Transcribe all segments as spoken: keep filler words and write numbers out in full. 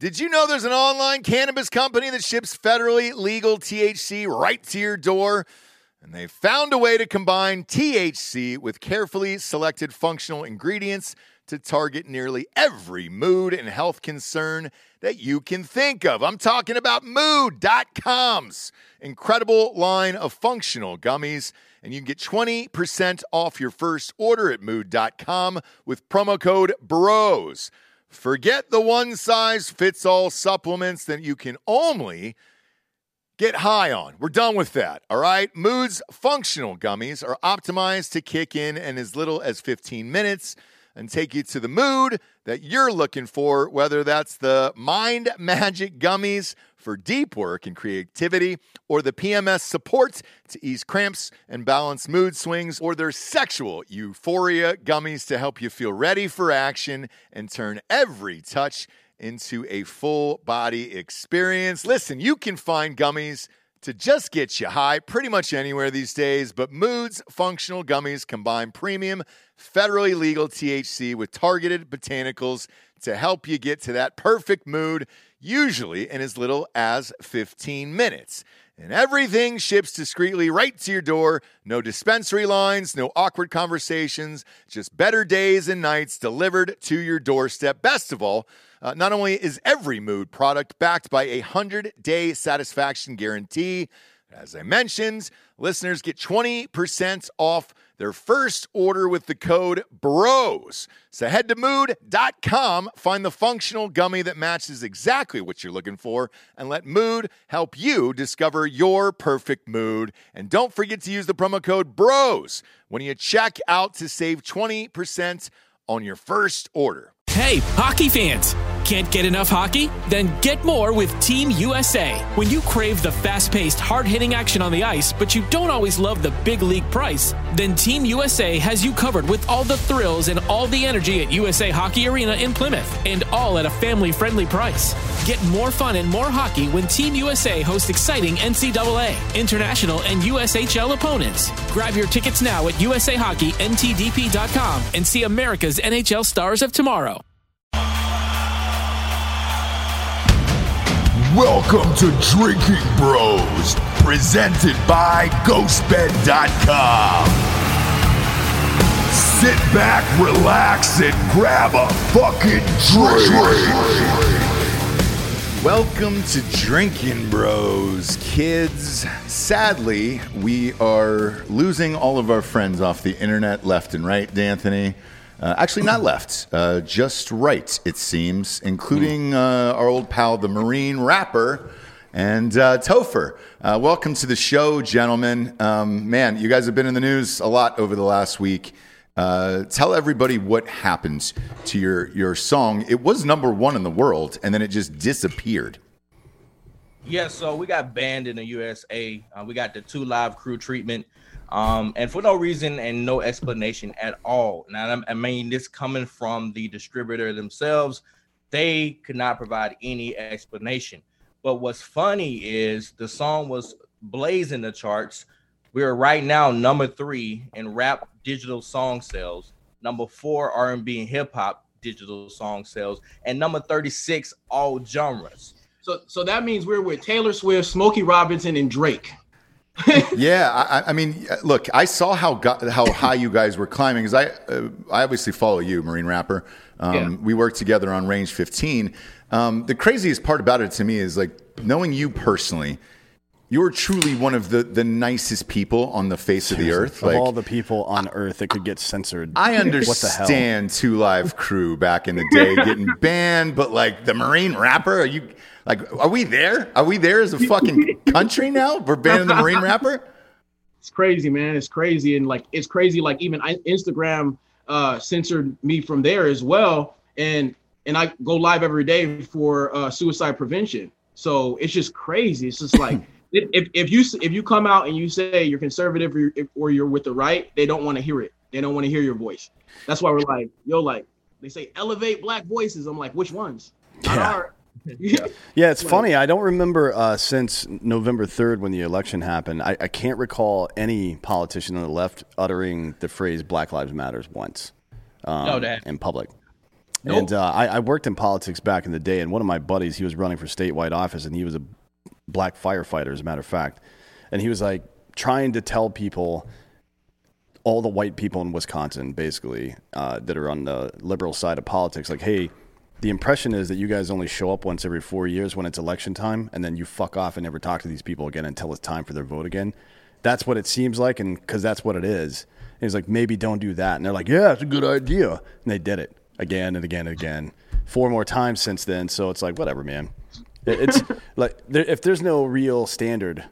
Did you know there's an online cannabis company that ships federally legal T H C right to your door? And they found a way to combine T H C with carefully selected functional ingredients to target nearly every mood and health concern that you can think of. I'm talking about Mood dot com's incredible line of functional gummies. And you can get twenty percent off your first order at Mood dot com with promo code BROS. Forget the one-size-fits-all supplements that you can only get high on. We're done with that, all right? Mood's functional gummies are optimized to kick in in as little as fifteen minutes and take you to the mood that you're looking for, whether that's the Mind Magic Gummies for deep work and creativity, or the P M S support to ease cramps and balance mood swings, or their sexual euphoria gummies to help you feel ready for action and turn every touch into a full body experience. Listen, you can find gummies to just get you high pretty much anywhere these days, but Mood's functional gummies combine premium, federally legal T H C with targeted botanicals to help you get to that perfect mood, usually in as little as fifteen minutes. And everything ships discreetly right to your door. No dispensary lines, no awkward conversations, just better days and nights delivered to your doorstep. Best of all, uh, not only is every Mood product backed by a one hundred day satisfaction guarantee, as I mentioned, listeners get twenty percent off their first order with the code BROS. So head to Mood dot com, find the functional gummy that matches exactly what you're looking for, and let Mood help you discover your perfect mood. And don't forget to use the promo code BROS when you check out to save twenty percent on your first order. Hey, hockey fans! Can't get enough hockey? Then get more with Team U S A. When you crave the fast-paced, hard-hitting action on the ice, but you don't always love the big league price, then Team U S A has you covered with all the thrills and all the energy at U S A Hockey Arena in Plymouth, and all at a family-friendly price. Get more fun and more hockey when Team U S A hosts exciting N C double A, international, and U S H L opponents. Grab your tickets now at U S A Hockey N T D P dot com and see America's N H L stars of tomorrow. Welcome to Drinking Bros, presented by Ghost Bed dot com. Sit back, relax, and grab a fucking drink. Welcome to Drinking Bros, kids. Sadly, we are losing all of our friends off the internet left and right, D'Anthony. Uh, actually, not left, uh, just right, it seems, including uh, our old pal, the Marine Rapper, and uh, Topher. Uh, welcome to the show, gentlemen. Um, man, you guys have been in the news a lot over the last week. Uh, tell everybody what happened to your, your song. It was number one in the world, and then it just disappeared. Yeah, so we got banned in the U S A. Uh, we got the two live crew treatment. Um, and for no reason and no explanation at all. Now, I mean, this coming from the distributor themselves, they could not provide any explanation. But what's funny is the song was blazing the charts. We're right now number three in rap digital song sales, number four R and B and hip hop digital song sales, and number thirty-six all genres. So, so that means we're with Taylor Swift, Smokey Robinson, and Drake. yeah, I, I mean, look, I saw how go- how high you guys were climbing because I uh, I obviously follow you, Marine Rapper. Um, yeah. We worked together on Range fifteen. Um, the craziest part about it to me is like knowing you personally. You're truly one of the, the nicest people on the face Seriously, of the earth. Of like, all the people on earth that could get censored. I understand Two Live Crew back in the day getting banned, but like the Marine Rapper, are you like, are we there? Are we there as a fucking country now? We're banning the Marine Rapper? It's crazy, man. It's crazy. And like, it's crazy. Like even Instagram uh, censored me from there as well. And, and I go live every day for uh, suicide prevention. So it's just crazy. It's just like, If if you if you come out and you say you're conservative or you're, or you're with the right, they don't want to hear it. They don't want to hear your voice. That's why we're like, yo, like they say, elevate black voices. I'm like, which ones? Not yeah. our. yeah. yeah, it's like, funny. I don't remember uh, since November third when the election happened. I, I can't recall any politician on the left uttering the phrase "Black Lives Matters" once um, no, that. in public. Nope. And uh, I, I worked in politics back in the day, and one of my buddies, he was running for statewide office, and he was a black firefighter, as a matter of fact. And he was like trying to tell people, all the white people in Wisconsin, basically, uh, that are on the liberal side of politics, like, hey, the impression is that you guys only show up once every four years when it's election time, and then you fuck off and never talk to these people again until it's time for their vote again. That's what it seems like, and because that's what it is. And he's like, maybe don't do that. And they're like, yeah, it's a good idea. And they did it again and again and again, four more times since then. So it's like, whatever, man. It's like, there, if there's no real standard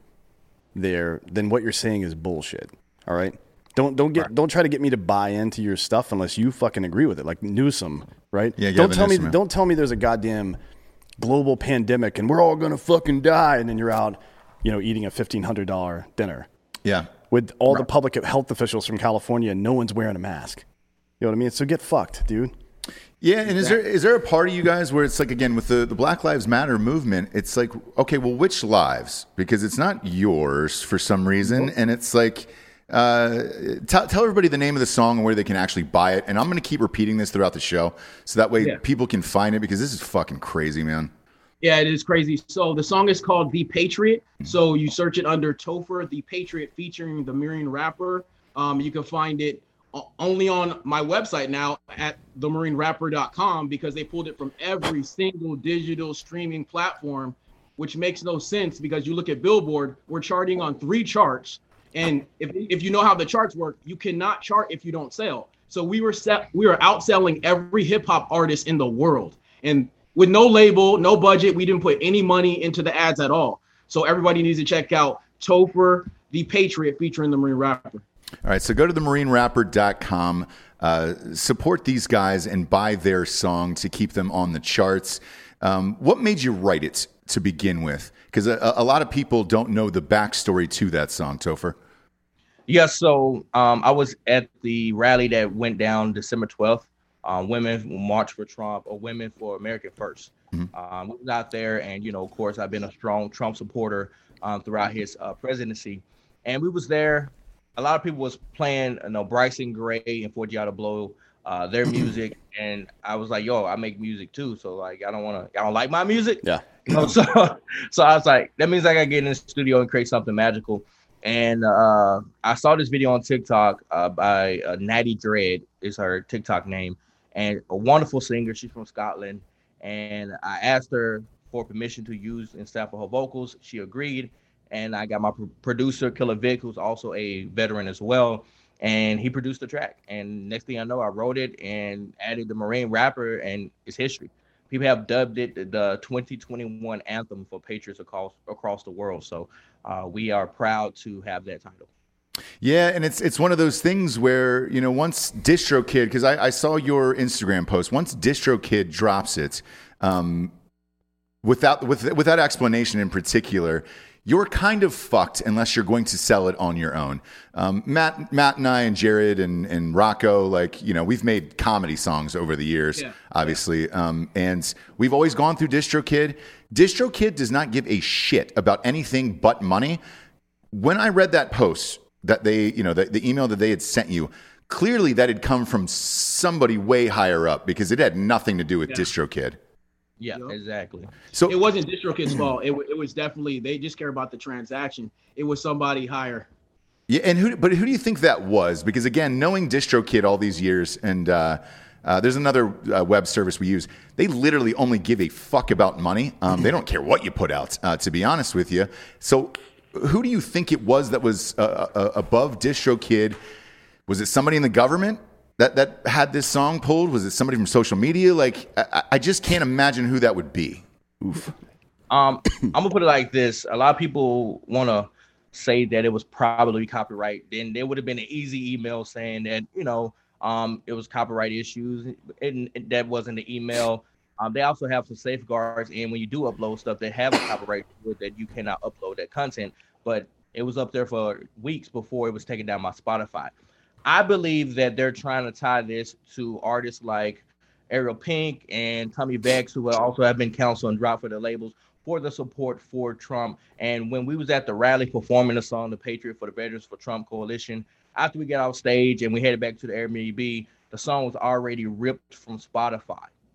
there, then what you're saying is bullshit. All right. Don't don't get don't try to get me to buy into your stuff unless you fucking agree with it. Like Newsom, right? Yeah, don't tell Newsom, me man. don't tell me there's a goddamn global pandemic and we're all gonna fucking die, and then you're out, you know, eating a fifteen hundred dollar dinner. Yeah. With all the public health officials from California, and no one's wearing a mask. You know what I mean? So get fucked, dude. Yeah, and is there is there a part of you guys where it's like, again, with the, the Black Lives Matter movement, it's like, okay, well, which lives? Because it's not yours for some reason, and it's like, uh, tell tell everybody the name of the song and where they can actually buy it. And I'm going to keep repeating this throughout the show, so that way Yeah. people can find it, because this is fucking crazy, man. Yeah, it is crazy. So the song is called The Patriot. So you search it under Topher, The Patriot, featuring the Marine Rapper. Um, you can find it o- only on my website now at the marine rapper dot com, because they pulled it from every single digital streaming platform, which makes no sense because you look at Billboard, we're charting on three charts. And if, if you know how the charts work, you cannot chart if you don't sell. So we were set, we were outselling every hip hop artist in the world. And with no label, no budget, we didn't put any money into the ads at all. So everybody needs to check out Topher, The Patriot, featuring the Marine Rapper. All right, so go to the marine rapper dot com, uh, support these guys, and buy their song to keep them on the charts. Um, what made you write it to begin with? Because a, a lot of people don't know the backstory to that song, Topher. Yeah, so um, I was at the rally that went down December twelfth. Um, women March for Trump, or Women for America First. Mhm. Um, we was out there, and you know, of course, I've been a strong Trump supporter um, throughout his uh, presidency, and we was there. A lot of people was playing, you know, Bryson Gray and Forgiato Blow, uh, their music, and I was like, "Yo, I make music too, so like, I don't want to, y'all don't like my music." Yeah. You know, so so I was like, that means I gotta get in the studio and create something magical. And uh, I saw this video on TikTok uh, by uh, Natty Dread, is her TikTok name, and a wonderful singer. She's from Scotland. And I asked her for permission to use and sample her vocals. She agreed. And I got my pr- producer, Killer Vic, who's also a veteran as well. And he produced the track. And next thing I know, I wrote it and added the Marine Rapper, and it's history. People have dubbed it the, the twenty twenty-one anthem for patriots across across the world. So uh, we are proud to have that title. Yeah, and it's it's one of those things where, you know, once DistroKid, because I, I saw your Instagram post, once DistroKid drops it, um, without with without explanation in particular, you're kind of fucked unless you're going to sell it on your own. Um, Matt, Matt and I and Jared and, and Rocco, like, you know, we've made comedy songs over the years, Yeah. obviously. Um, and we've always gone through DistroKid. DistroKid does not give a shit about anything but money. When I read that post that they, you know, the, the email that they had sent you, clearly that had come from somebody way higher up, because it had nothing to do with Yeah. DistroKid. Yeah, Yep. exactly. So It wasn't DistroKid's fault. It, wa- it was definitely, they just care about the transaction. It was somebody higher. Yeah, and who? But who do you think that was? Because again, knowing DistroKid all these years, and uh, uh, there's another uh, web service we use. They literally only give a fuck about money. Um, they don't care what you put out. Uh, to be honest with you, so who do you think it was that was uh, uh, above DistroKid? Was it somebody in the government that that had this song pulled? Was it somebody from social media? Like, I, I just can't imagine who that would be. Oof. Um, I'm gonna put it like this: a lot of people want to say that it was probably copyright. Then there would have been an easy email saying that, you know, um, it was copyright issues, and, and that wasn't the email. Um, they also have some safeguards, and when you do upload stuff that have a copyright to it, that you cannot upload that content. But it was up there for weeks before it was taken down by Spotify. I believe that they're trying to tie this to artists like Ariel Pink and Tommy Vex, who also have been counseled and dropped for the labels for the support for Trump. And when we was at the rally performing the song, The Patriot for the Veterans for Trump Coalition, after we got off stage and we headed back to the Airbnb, the song was already ripped from Spotify.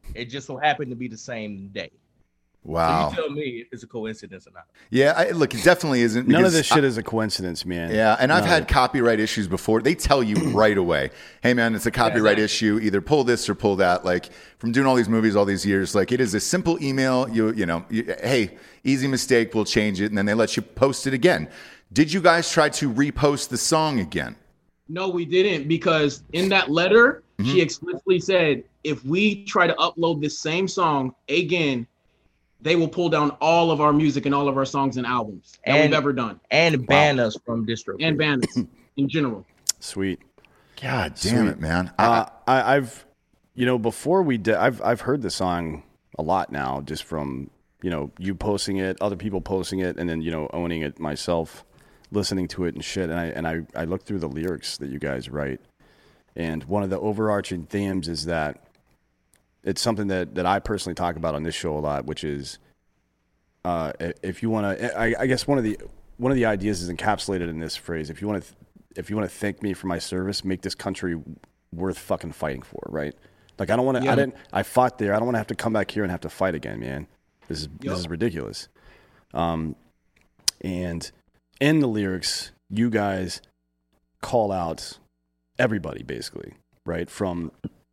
It just so happened to be the same day. Wow. So you tell me if it's a coincidence or not. Yeah, I, look, it definitely isn't. None of this I, shit is a coincidence, man. Yeah, and None I've had copyright issues before. They tell you right away, hey, man, it's a copyright Yeah, issue. Either pull this or pull that. Like, from doing all these movies all these years, like, it is a simple email. You you know, you, hey, easy mistake, we'll change it. And then they let you post it again. Did you guys try to repost the song again? No, we didn't, because in that letter, mm-hmm. she explicitly said, if we try to upload this same song again, they will pull down all of our music and all of our songs and albums that and, we've ever done. And ban wow. us from distro. And ban us in general. Sweet. God damn Sweet. it, man. Uh, I, I've, you know, before we did, I've, I've heard the song a lot now, just from, you know, you posting it, other people posting it, and then, you know, owning it myself, listening to it and shit. And I, and I, I looked through the lyrics that you guys write. And one of the overarching themes is that it's something that, that I personally talk about on this show a lot, which is uh, if you want to, I, I guess one of the one of the ideas is encapsulated in this phrase. If you want to, if you want to thank me for my service, make this country worth fucking fighting for, right? Like I don't want to. Yeah. I didn't. I fought there. I don't want to have to come back here and have to fight again, man. This is yep. this is ridiculous. Um, and in the lyrics, you guys call out everybody, basically, right? From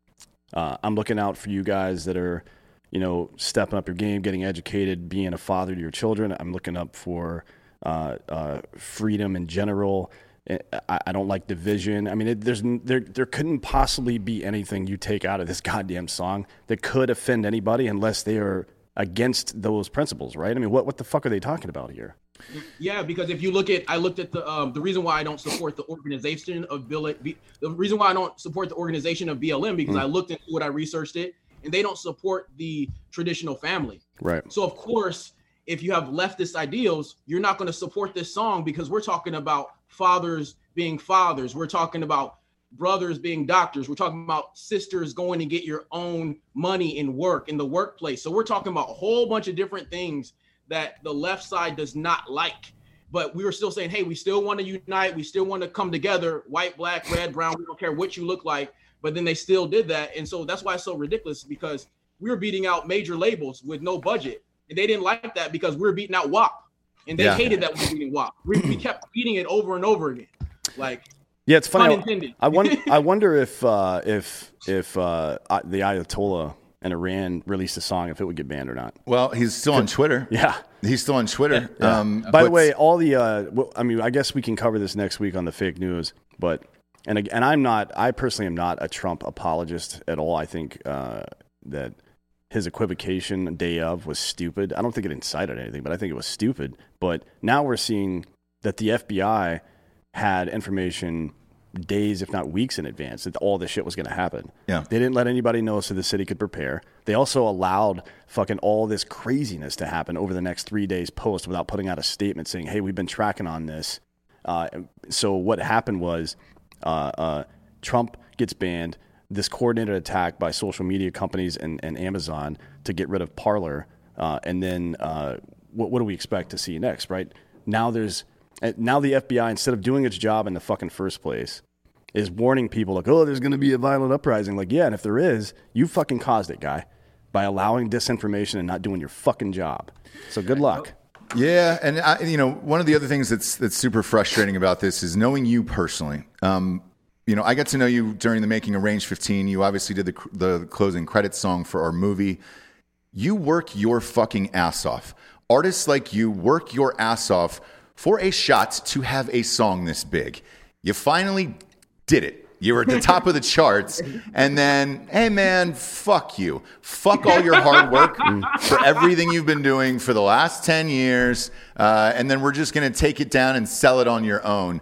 Uh, I'm looking out for you guys that are, you know, stepping up your game, getting educated, being a father to your children. I'm looking up for uh, uh, freedom in general. I, I don't like division. I mean, it, there's there there couldn't possibly be anything you take out of this goddamn song that could offend anybody unless they are against those principles, right? I mean, what what the fuck are they talking about here? Yeah, because if you look at, I looked at the um, the reason why I don't support the organization of Bill, the reason why I don't support the organization of B L M, because mm. I looked into it, I researched it, and they don't support the traditional family. Right. So of course, if you have leftist ideals, you're not going to support this song because we're talking about fathers being fathers. We're talking about brothers being doctors. We're talking about sisters going to get your own money in work, in the workplace. So we're talking about a whole bunch of different things that the left side does not like, but we were still saying, hey, we still want to unite. We still want to come together, white, black, red, brown. We don't care what you look like, but then they still did that. And so that's why it's so ridiculous, because we were beating out major labels with no budget. And they didn't like that because we were beating out W A P, and they yeah. hated that we were beating W A P. We, we kept beating it over and over again. Like, yeah, it's funny. I, I wonder, I wonder if, uh, if, if uh, the Ayatollah and Iran released a song, if it would get banned or not. Well, he's still on Twitter. Yeah. He's still on Twitter. Yeah. Um, By the way, all the, uh, well, I mean, I guess we can cover this next week on the fake news, but, and and I'm not, I personally am not a Trump apologist at all. I think uh, that his equivocation day of was stupid. I don't think it incited anything, but I think it was stupid. But now we're seeing that the F B I had information days, if not weeks in advance, that all this shit was going to happen. Yeah. They didn't let anybody know so the city could prepare. They also allowed fucking all this craziness to happen over the next three days post without putting out a statement saying, hey, we've been tracking on this. Uh, so what happened was uh, uh, Trump gets banned, this coordinated attack by social media companies and, and Amazon to get rid of Parler. Uh, and then uh, what, what do we expect to see next, right? Now there's Now the F B I, instead of doing its job in the fucking first place, is warning people like, oh, there's going to be a violent uprising. Like, yeah, and if there is, you fucking caused it, guy, by allowing disinformation and not doing your fucking job. So good luck. Yeah, and I, you know, one of the other things that's that's super frustrating about this is knowing you personally. Um, you know, I got to know you during the making of Range fifteen. You obviously did the the closing credits song for our movie. You work your fucking ass off. Artists like you work your ass off for a shot to have a song this big. You finally did it. You were at the top of the charts, and then, hey man, fuck you. Fuck all your hard work for everything you've been doing for the last ten years, uh, and then we're just going to take it down and sell it on your own.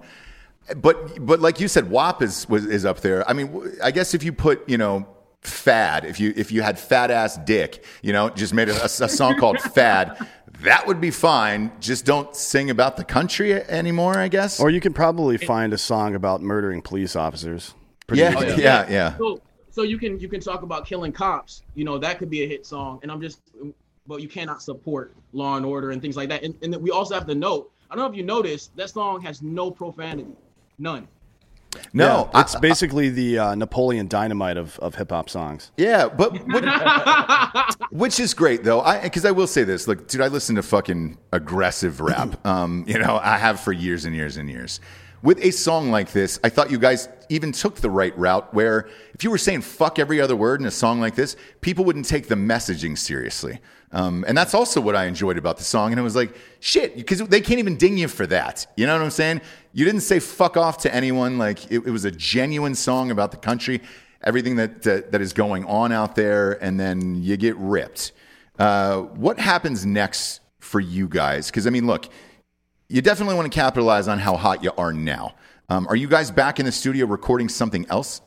But but like you said, W A P is was, is up there. I mean, I guess if you put, you know, Fad, if you if you had Fat Ass Dick, you know, just made a, a song called Fad, that would be fine. Just don't sing about the country anymore, I guess. Or you could probably find a song about murdering police officers. Yeah, oh, yeah, yeah, yeah. So, so you can you can talk about killing cops. You know, that could be a hit song. And I'm just, but you cannot support Law and Order and things like that. And, and we also have to note, I don't know if you noticed, that song has no profanity, none. No, Yeah, it's I- basically the uh, Napoleon Dynamite of, of hip hop songs. Yeah, but what, which is great though. I because I will say this, like, dude, I listen to fucking aggressive rap. Um, you know, I have for years and years and years. With a song like this, I thought you guys even took the right route. Where if you were saying "fuck" every other word in a song like this, people wouldn't take the messaging seriously. Um, and that's also what I enjoyed about the song. And it was like, shit, because they can't even ding you for that. You know what I'm saying? You didn't say "fuck off" to anyone. Like it, it was a genuine song about the country, everything that that, that is going on out there, and then you get ripped. Uh, what happens next for you guys? Because I mean, look. You definitely want to capitalize on how hot you are now. Um, are you guys back in the studio recording something else?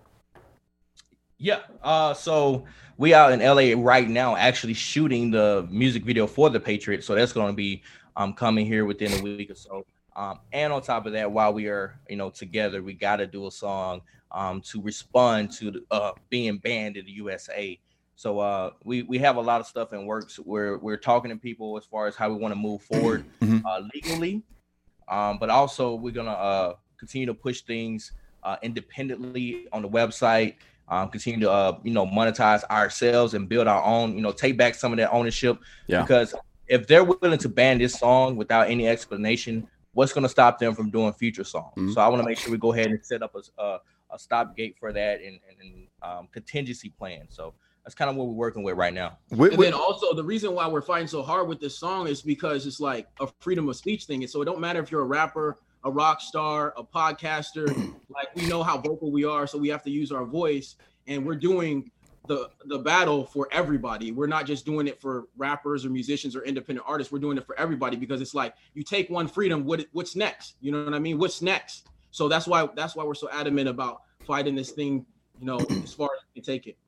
Yeah. Uh, so we out in L A right now, actually shooting the music video for the Patriot. So that's going to be um, coming here within a week or so. Um, and on top of that, while we are, you know, together, we got to do a song um, to respond to the, uh, being banned in the U S A. So uh, we we have a lot of stuff in works. We're we're talking to people as far as how we want to move forward Mm-hmm. uh, legally, um, but also we're gonna uh, continue to push things uh, independently on the website. Um, continue to uh, you know monetize ourselves and build our own. You know, take back some of that ownership. Yeah. Because if they're willing to ban this song without any explanation, what's gonna stop them from doing future songs? Mm-hmm. So I want to make sure we go ahead and set up a a, a stop gate for that and and, and um, contingency plan. So. That's kind of what we're working with right now. Wait, And wait, then also the reason why we're fighting so hard with this song is because it's like a freedom of speech thing. And so it don't matter if you're a rapper, a rock star, a podcaster, like we know how vocal we are. So we have to use our voice, and we're doing the, the battle for everybody. We're not just doing it for rappers or musicians or independent artists. We're doing it for everybody, because it's like, you take one freedom, what what's next? You know what I mean? What's next? So that's why, that's why we're so adamant about fighting this thing, you know, as far as we can take it.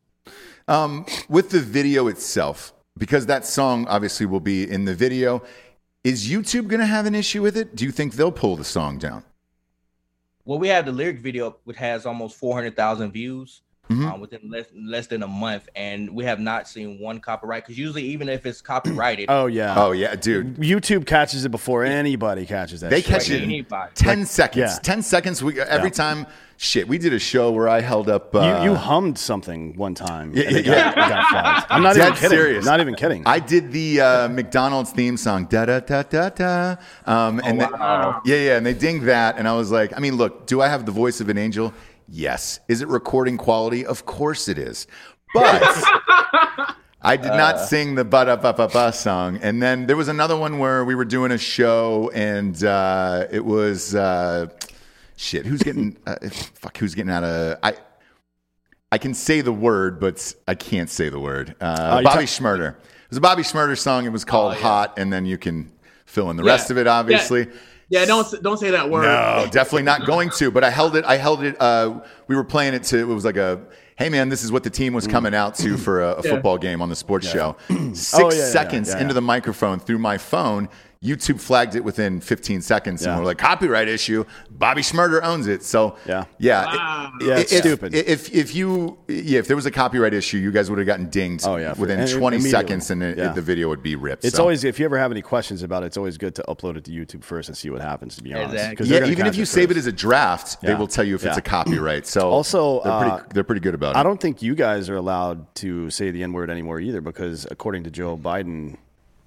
Um, with the video itself, because that song obviously will be in the video, is YouTube going to have an issue with it? Do you think they'll pull the song down? Well, we have the lyric video, which has almost four hundred thousand views Mhm. uh, within less less than a month, and we have not seen one copyright. Because usually, even if it's copyrighted, Oh, yeah. Oh, yeah, dude. YouTube catches it before anybody catches that They shit. catch it in anybody. ten seconds. yeah. ten seconds. We, every Yeah. time, shit, we did a show where I held up. Uh, You, you hummed something one time. Yeah, and it yeah, got, it got flagged. I'm not Dead even kidding. serious. Not even kidding. I did the uh, McDonald's theme song, da da da da da. Um, and they- wow. yeah, yeah, and they dinged that, and I was like, I mean, look, do I have the voice of an angel? Yes. Is it recording quality? Of course it is. But I did not sing the ba da ba ba ba song. And then there was another one where we were doing a show, and uh, it was uh, shit. Who's getting uh, fuck? Who's getting out of I? I can say the word, but I can't say the word. Uh, you Bobby ta- Schmurder. It was a Bobby Schmurder song. It was called "Hot," and then you can fill in the Yeah. rest of it, obviously. Yeah, don't don't say that word. No, definitely not going to. But I held it. I held it. Uh, we were playing it to. It was like a. Hey man, this is what the team was coming out to for a, a Yeah. football game on the sports show. Six Oh, yeah, yeah, seconds yeah, yeah. into the microphone through my phone, YouTube flagged it within fifteen seconds, and Yeah. we're like, copyright issue. Bobby Schmurder owns it. So Yeah. yeah, Wow. it- Yeah, it's if, stupid. If if you yeah, if there was a copyright issue, you guys would have gotten dinged. Oh, yeah, for- within and- twenty immediately. seconds, and it, Yeah. the video would be ripped. It's So- always, if you ever have any questions about it, it's always good to upload it to YouTube first and see what happens, to be honest. Exactly. 'Cause they're yeah, gonna even catch if you it save it first. as a draft, they Yeah. will tell you if it's Yeah. a copyright. So Also, they're pretty uh, they're pretty good about it. I don't think you guys are allowed to say the N word anymore either, because according to Joe Biden,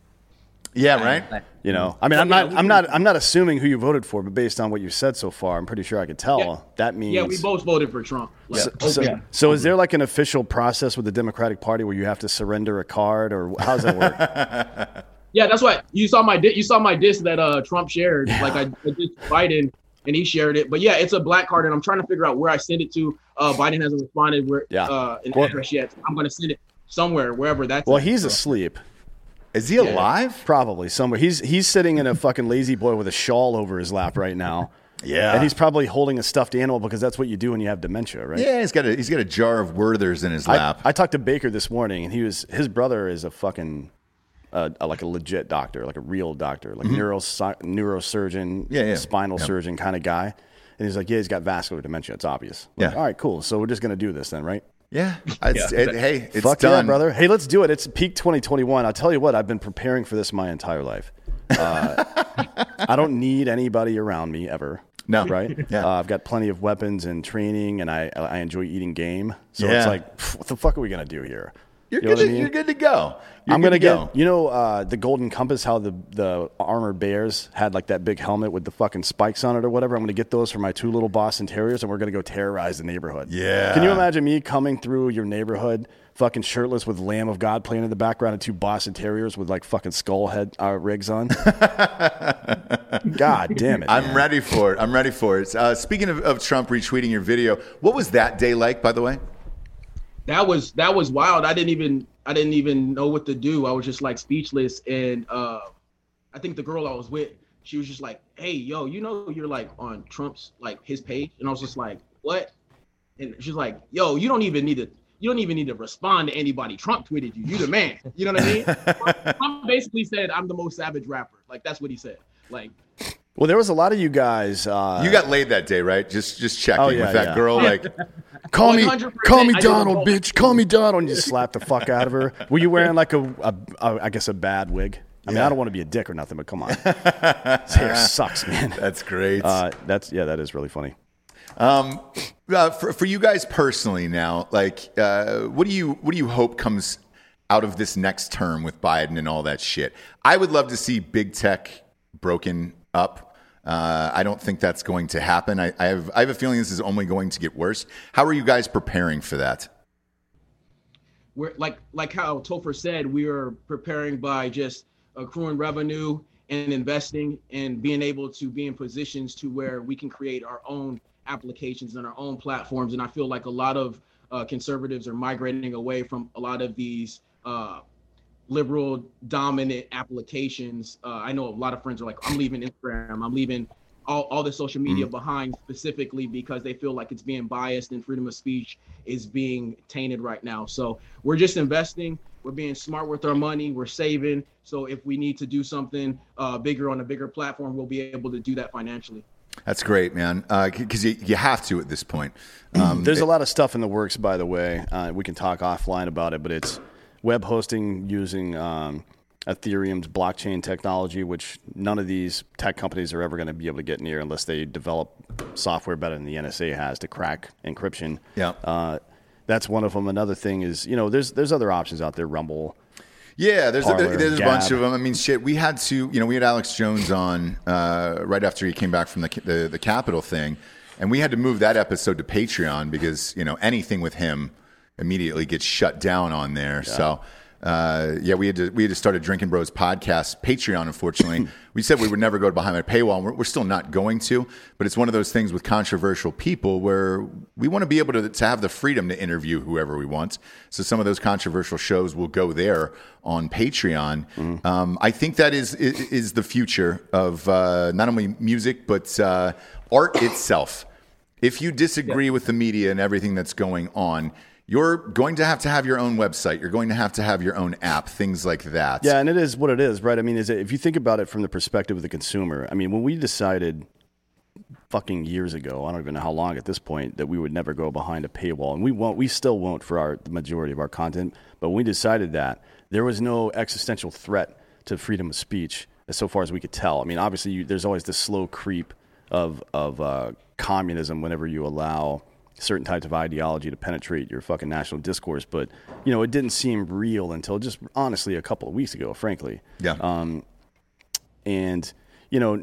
Yeah, right. you know, I mean, I'm not, I'm not, I'm not assuming who you voted for, but based on what you said so far, I'm pretty sure I could tell. Yeah. That means, Yeah, we both voted for Trump. Like, So, so, open. so is there like an official process with the Democratic Party where you have to surrender a card, or how does that work? Yeah, that's why you saw my di- you saw my disc that uh Trump shared. Like I, I did Biden, and he shared it. But yeah, it's a black card, and I'm trying to figure out where I send it to. Uh, Biden hasn't responded where Yeah. uh an Well- address yet. I'm gonna send it somewhere, wherever that's. Well, at. he's So- asleep. Is he alive? Probably somewhere. He's he's sitting in a fucking lazy boy with a shawl over his lap right now. Yeah. And he's probably holding a stuffed animal, because that's what you do when you have dementia, right? Yeah, he's got a he's got a jar of Werther's in his I, lap. I talked to Baker this morning, and he was his brother is a fucking uh, a, like a legit doctor, like a real doctor, like neurosi- neurosurgeon, Yeah, yeah. spinal Yeah. surgeon kind of guy. And he's like, yeah, he's got vascular dementia. It's obvious. I'm like, Yeah. all right, cool. So we're just gonna do this then, right? yeah, it's, it, hey, it's Fuck done, yeah, brother. Hey, let's do it. It's peak twenty twenty-one. I'll tell you what, I've been preparing for this my entire life. Uh, I don't need anybody around me ever. No. Right? Yeah. Uh, I've got plenty of weapons and training, and I I enjoy eating game. So Yeah. it's like, pff, what the fuck are we going to do here? You're, You know good what to, I mean? you're good to go. You're I'm good gonna to get go. you know uh, the Golden Compass, how the the armored bears had like that big helmet with the fucking spikes on it or whatever. I'm gonna get those for my two little Boston Terriers, and we're gonna go terrorize the neighborhood. Yeah. Can you imagine me coming through your neighborhood, fucking shirtless with Lamb of God playing in the background, and two Boston Terriers with like fucking skull head uh, rigs on? God damn it! I'm man. ready for it. I'm ready for it. Uh, speaking of, of Trump retweeting your video, what was that day like, by the way? That was that was wild. I didn't even I didn't even know what to do. I was just like speechless. And uh, I think the girl I was with, she was just like, "Hey, yo, you know you're like on Trump's like his page," and I was just like, "What?" And she's like, "Yo, you don't even need to you don't even need to respond to anybody. Trump tweeted you. You the man." You know what I mean? Trump basically said, "I'm the most savage rapper." Like that's what he said. Like. Well, there was a lot of you guys. Uh, You got laid that day, right? Just just checking Oh, yeah, with that yeah. girl. Like, Call me, one hundred percent call me I do Donald, both. bitch. Call me Donald. And you slap the fuck out of her. Were you wearing like a, a, a I guess, a bad wig? I mean, Yeah. I don't want to be a dick or nothing, but come on, his hair sucks, man. that's great. Uh, that's yeah, that is really funny. Um, uh, for for you guys personally now, like, uh, what do you what do you hope comes out of this next term with Biden and all that shit? I would love to see big tech broken up. Uh, I don't think that's going to happen. I, I have I have a feeling this is only going to get worse. How are you guys preparing for that? We're like like how Topher said, we are preparing by just accruing revenue and investing and being able to be in positions to where we can create our own applications and our own platforms. And I feel like a lot of uh, conservatives are migrating away from a lot of these uh, liberal dominant applications. Uh, I know a lot of friends are like, I'm leaving Instagram, I'm leaving all, all the social media mm. behind, specifically because they feel like it's being biased and freedom of speech is being tainted right now. So we're just investing, we're being smart with our money, we're saving. So if we need to do something uh, bigger on a bigger platform, we'll be able to do that financially. That's great, man, because uh, you, you have to at this point. Um, There's it, a lot of stuff in the works, by the way. Uh, we can talk offline about it, but it's web hosting using um, Ethereum's blockchain technology, which none of these tech companies are ever going to be able to get near unless they develop software better than the N S A has to crack encryption. Yeah, uh, that's one of them. Another thing is, you know, there's there's other options out there. Rumble. Yeah, there's Parler, a, there's Gab. a bunch of them. I mean, shit, we had to, you know, we had Alex Jones on uh, right after he came back from the, the the Capitol thing, and we had to move that episode to Patreon because, you know, anything with him immediately gets shut down on there. Yeah. So, uh, yeah, we had to we had to start a Drinking Bros podcast Patreon. Unfortunately, we said we would never go behind a paywall. And we're, we're still not going to, but it's one of those things with controversial people where we want to be able to to have the freedom to interview whoever we want. So some of those controversial shows will go there on Patreon. Mm. Um, I think that is is, is the future of uh, not only music but uh, art itself. If you disagree yeah. with the media and everything that's going on, you're going to have to have your own website. You're going to have to have your own app, things like that. Yeah, and it is what it is, right? I mean, is it, if you think about it from the perspective of the consumer, I mean, when we decided fucking years ago, I don't even know how long at this point, that we would never go behind a paywall, and we won't, we still won't for our the majority of our content, but when we decided that, there was no existential threat to freedom of speech, as so far as we could tell. I mean, obviously, you, there's always this slow creep of, of uh, communism whenever you allow certain types of ideology to penetrate your fucking national discourse, but you know, it didn't seem real until just honestly a couple of weeks ago, frankly. Yeah. Um, and you know,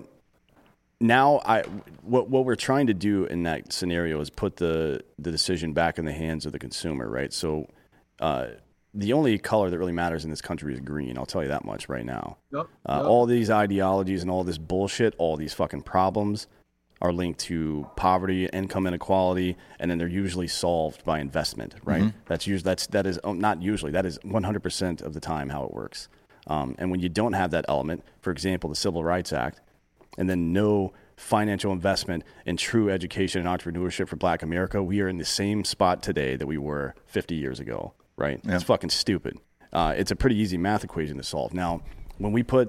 now I what what we're trying to do in that scenario is put the the decision back in the hands of the consumer, right? So, uh, the only color that really matters in this country is green. I'll tell you that much right now. Yep. Uh, Yep. all these ideologies and all this bullshit, all these fucking problems are linked to poverty, income inequality, and then they're usually solved by investment, right? Mm-hmm. That's usually that's that is um, not usually that is one hundred percent of the time how it works. Um, and when you don't have that element, for example, the Civil Rights Act, and then no financial investment in true education and entrepreneurship for Black America, we are in the same spot today that we were fifty years ago, right? Yeah. It's fucking stupid. Uh, it's a pretty easy math equation to solve. Now, when we put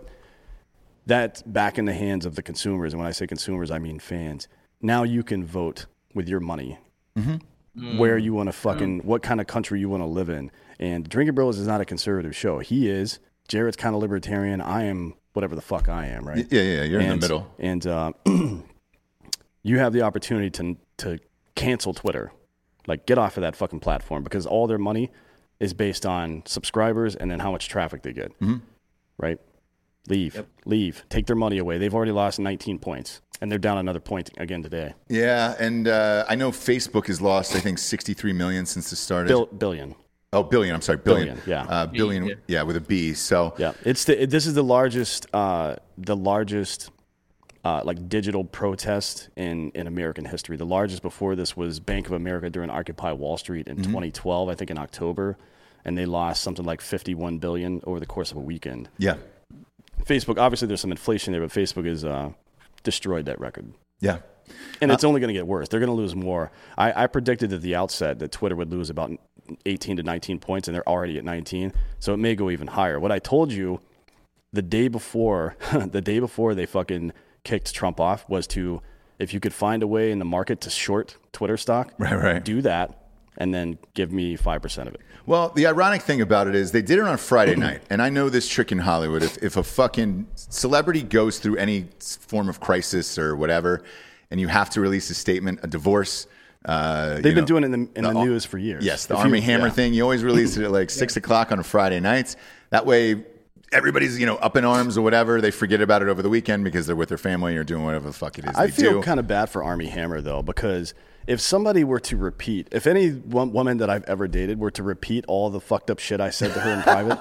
that back in the hands of the consumers, and when I say consumers, I mean fans. Now you can vote with your money mm-hmm. mm. where you want to fucking, mm. what kind of country you want to live in. And Drinking Bros is not a conservative show. He is. Jared's kind of libertarian. I am whatever the fuck I am, right? Yeah, yeah, you're and, in the middle. And uh, you have the opportunity to to cancel Twitter. Like, get off of that fucking platform, because all their money is based on subscribers and then how much traffic they get. Mm-hmm. Right? Leave. Yep. Leave. Take their money away. They've already lost nineteen points, and they're down another point again today. Yeah, and uh, I know Facebook has lost, I think, sixty-three million since it started. Bil- billion. Oh, billion. I'm sorry, billion. Billion, yeah. Uh, billion, B, yeah. yeah, with a B. So Yeah, it's the it, this is the largest uh, the largest uh, like digital protest in, in American history. The largest before this was Bank of America during Occupy Wall Street in mm-hmm. twenty twelve, I think in October, and they lost something like fifty-one billion over the course of a weekend. Yeah. Facebook, obviously there's some inflation there, but Facebook has uh, destroyed that record. Yeah. And it's uh, only going to get worse. They're going to lose more. I, I predicted at the outset that Twitter would lose about eighteen to nineteen points, and they're already at nineteen. So it may go even higher. What I told you the day before, the day before they fucking kicked Trump off was to, if you could find a way in the market to short Twitter stock, right, right. do that, and then give me five percent of it. Well, the ironic thing about it is they did it on Friday night. And I know this trick in Hollywood. If, if a fucking celebrity goes through any form of crisis or whatever, and you have to release a statement, a divorce. Uh, They've been know, doing it in the, in the, the news for years. Yes, the if Army you, Hammer yeah. thing. You always release it at like six yeah. o'clock on Friday nights. That way, everybody's, you know, up in arms or whatever. They forget about it over the weekend because they're with their family or doing whatever the fuck it is I they feel do. kind of bad for Army Hammer, though, because if somebody were to repeat, if any one woman that I've ever dated were to repeat all the fucked up shit I said to her in private,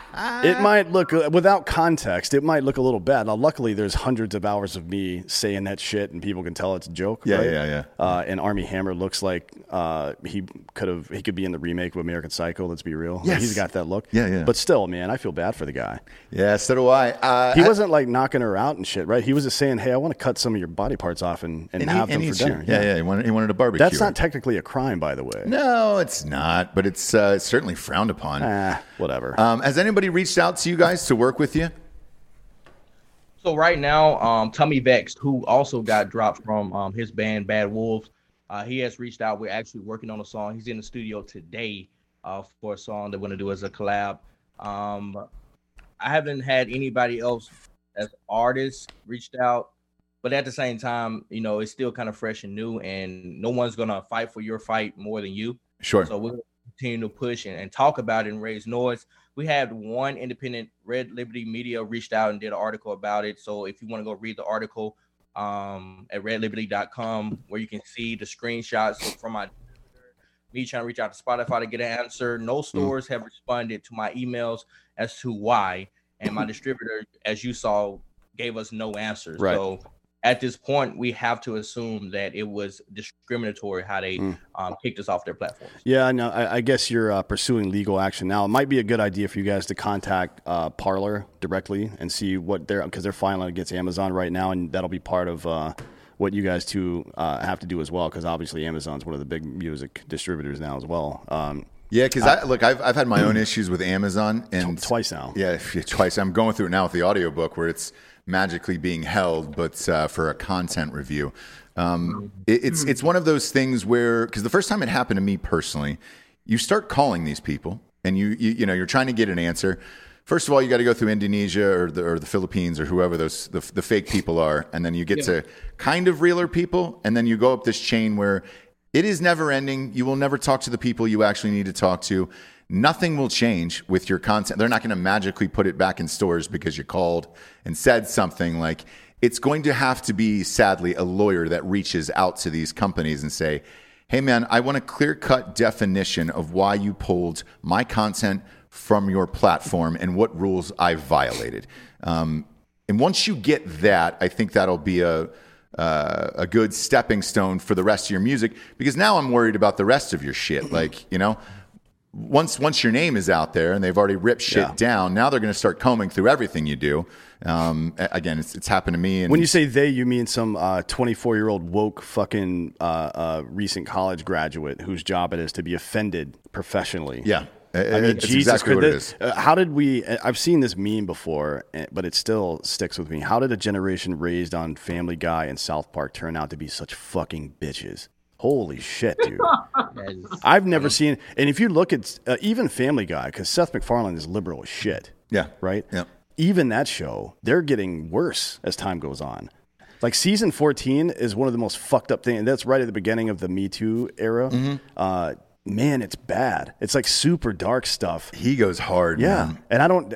it might look, without context, it might look a little bad. Now, luckily, there's hundreds of hours of me saying that shit, and people can tell it's a joke. Yeah, right? yeah, yeah. Uh, and Army Hammer looks like uh, he could have, he could be in the remake of American Psycho. Let's be real. Yes. He's got that look. Yeah, yeah. But still, man, I feel bad for the guy. Yeah, so do I. Uh, he I, wasn't like knocking her out and shit, right? He was just saying, "Hey, I want to cut some of your body parts off and, and, and have he, them and for dinner." Yeah, yeah, yeah. He wanted, he wanted a barbecue. That's not technically a crime, by the way. No, it's not, but it's, uh, it's certainly frowned upon. Ah, whatever. Um, has anybody reached out to you guys to work with you? So right now, um, Tummy Vexed, who also got dropped from um, his band Bad Wolves, uh, he has reached out. We're actually working on a song. He's in the studio today uh, for a song that we're going to do as a collab. Um, I haven't had anybody else as artists reached out, but at the same time, you know, it's still kind of fresh and new, and no one's going to fight for your fight more than you. Sure. So we'll continue to push and, and talk about it and raise noise. We had one independent Red Liberty Media reached out and did an article about it. So if you want to go read the article um, at red liberty dot com, where you can see the screenshots from my me trying to reach out to Spotify to get an answer. No stores mm. have responded to my emails as to why. And my distributor, as you saw, gave us no answers. Right. So at this point, we have to assume that it was discriminatory how they mm. um, kicked us off their platforms. Yeah, no, I, I guess you're uh, pursuing legal action now. It might be a good idea for you guys to contact uh, Parler directly and see what they're, because they're filing against Amazon right now, and that'll be part of uh, what you guys two uh, have to do as well, because obviously Amazon's one of the big music distributors now as well. Um, Yeah, because I, look, I've I've had my own issues with Amazon, and twice now. Yeah, twice. I'm going through it now with the audiobook where it's magically being held, but uh, for a content review. Um, it, it's it's one of those things where, because the first time it happened to me personally, you start calling these people, and you you, you know you're trying to get an answer. First of all, you got to go through Indonesia or the, or the Philippines or whoever those the, the fake people are, and then you get yeah. to kind of realer people, and then you go up this chain where it is never ending. You will never talk to the people you actually need to talk to. Nothing will change with your content. They're not going to magically put it back in stores because you called and said something. Like, it's going to have to be, sadly, a lawyer that reaches out to these companies and say, hey, man, I want a clear-cut definition of why you pulled my content from your platform and what rules I violated. Um, and once you get that, I think that'll be a uh, a good stepping stone for the rest of your music, because now I'm worried about the rest of your shit. Like, you know, once once your name is out there and they've already ripped shit Yeah. down, now they're going to start combing through everything you do. Um, a- again, it's, it's happened to me. And When you say they, you mean some uh, twenty-four-year-old woke fucking uh, uh, recent college graduate whose job it is to be offended professionally. yeah, I mean, it's Jesus, exactly could what it this- is. uh, how did we? I've seen this meme before, eh, but it still sticks with me. How did a generation raised on Family Guy and South Park turn out to be such fucking bitches? Holy shit, dude! I've never seen. And if you look at uh, even Family Guy, because Seth MacFarlane is liberal as shit. Yeah. Right. Yeah. Even that show, they're getting worse as time goes on. Like season fourteen is one of the most fucked up things. That's right at the beginning of the Me Too era. Mm-hmm. Uh, man, it's bad. It's like super dark stuff. He goes hard, yeah. man. And I don't,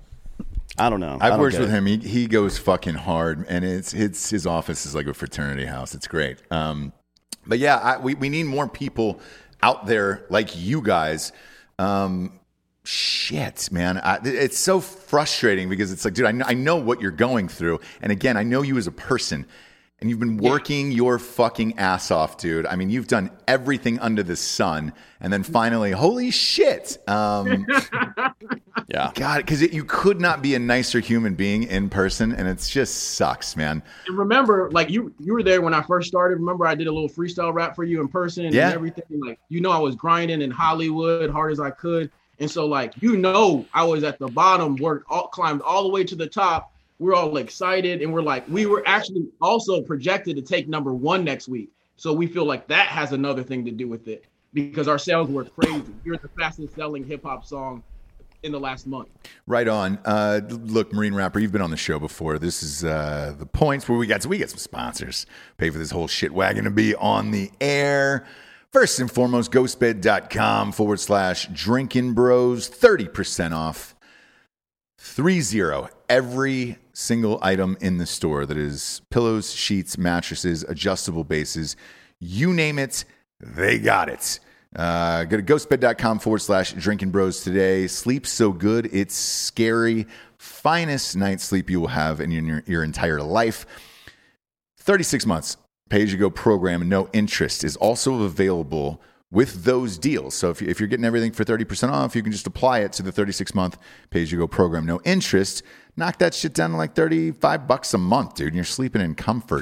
I don't know. I've don't worked with it. him. He he goes fucking hard, and it's it's his office is like a fraternity house. It's great. Um, but yeah, I, we we need more people out there like you guys. Um, shit, man, I, it's so frustrating because it's like, dude, I know, I know what you're going through, and again, I know you as a person. And you've been working yeah. your fucking ass off, dude. I mean, you've done everything under the sun. And then finally, holy shit. Um, yeah. God, because you could not be a nicer human being in person. And it just sucks, man. And remember, like, you you were there when I first started. Remember, I did a little freestyle rap for you in person and yeah. everything. Like, you know, I was grinding in Hollywood hard as I could. And so, like, you know, I was at the bottom, worked, all, climbed all the way to the top. We're all excited, and we're like, we were actually also projected to take number one next week. So we feel like that has another thing to do with it because our sales were crazy. You're the fastest selling hip hop song in the last month. Right on. Uh, look, Marine Rapper, you've been on the show before. This is uh, the points where we got, so we get some sponsors, pay for this whole shit wagon to be on the air. First and foremost, ghostbed.com forward slash drinking bros, thirty percent off. Three zero every single item in the store that is pillows, sheets, mattresses, adjustable bases, you name it, they got it. Uh, go to ghostbed.com forward slash drinking bros today. Sleep so good, it's scary. Finest night's sleep you will have in your, your entire life. thirty-six months, pay-as-you-go program, no interest is also available with those deals. So if, you, if you're getting everything for thirty percent off, you can just apply it to the thirty-six month pay-as-you-go program. No interest. Knock that shit down to like thirty-five bucks a month, dude. And you're sleeping in comfort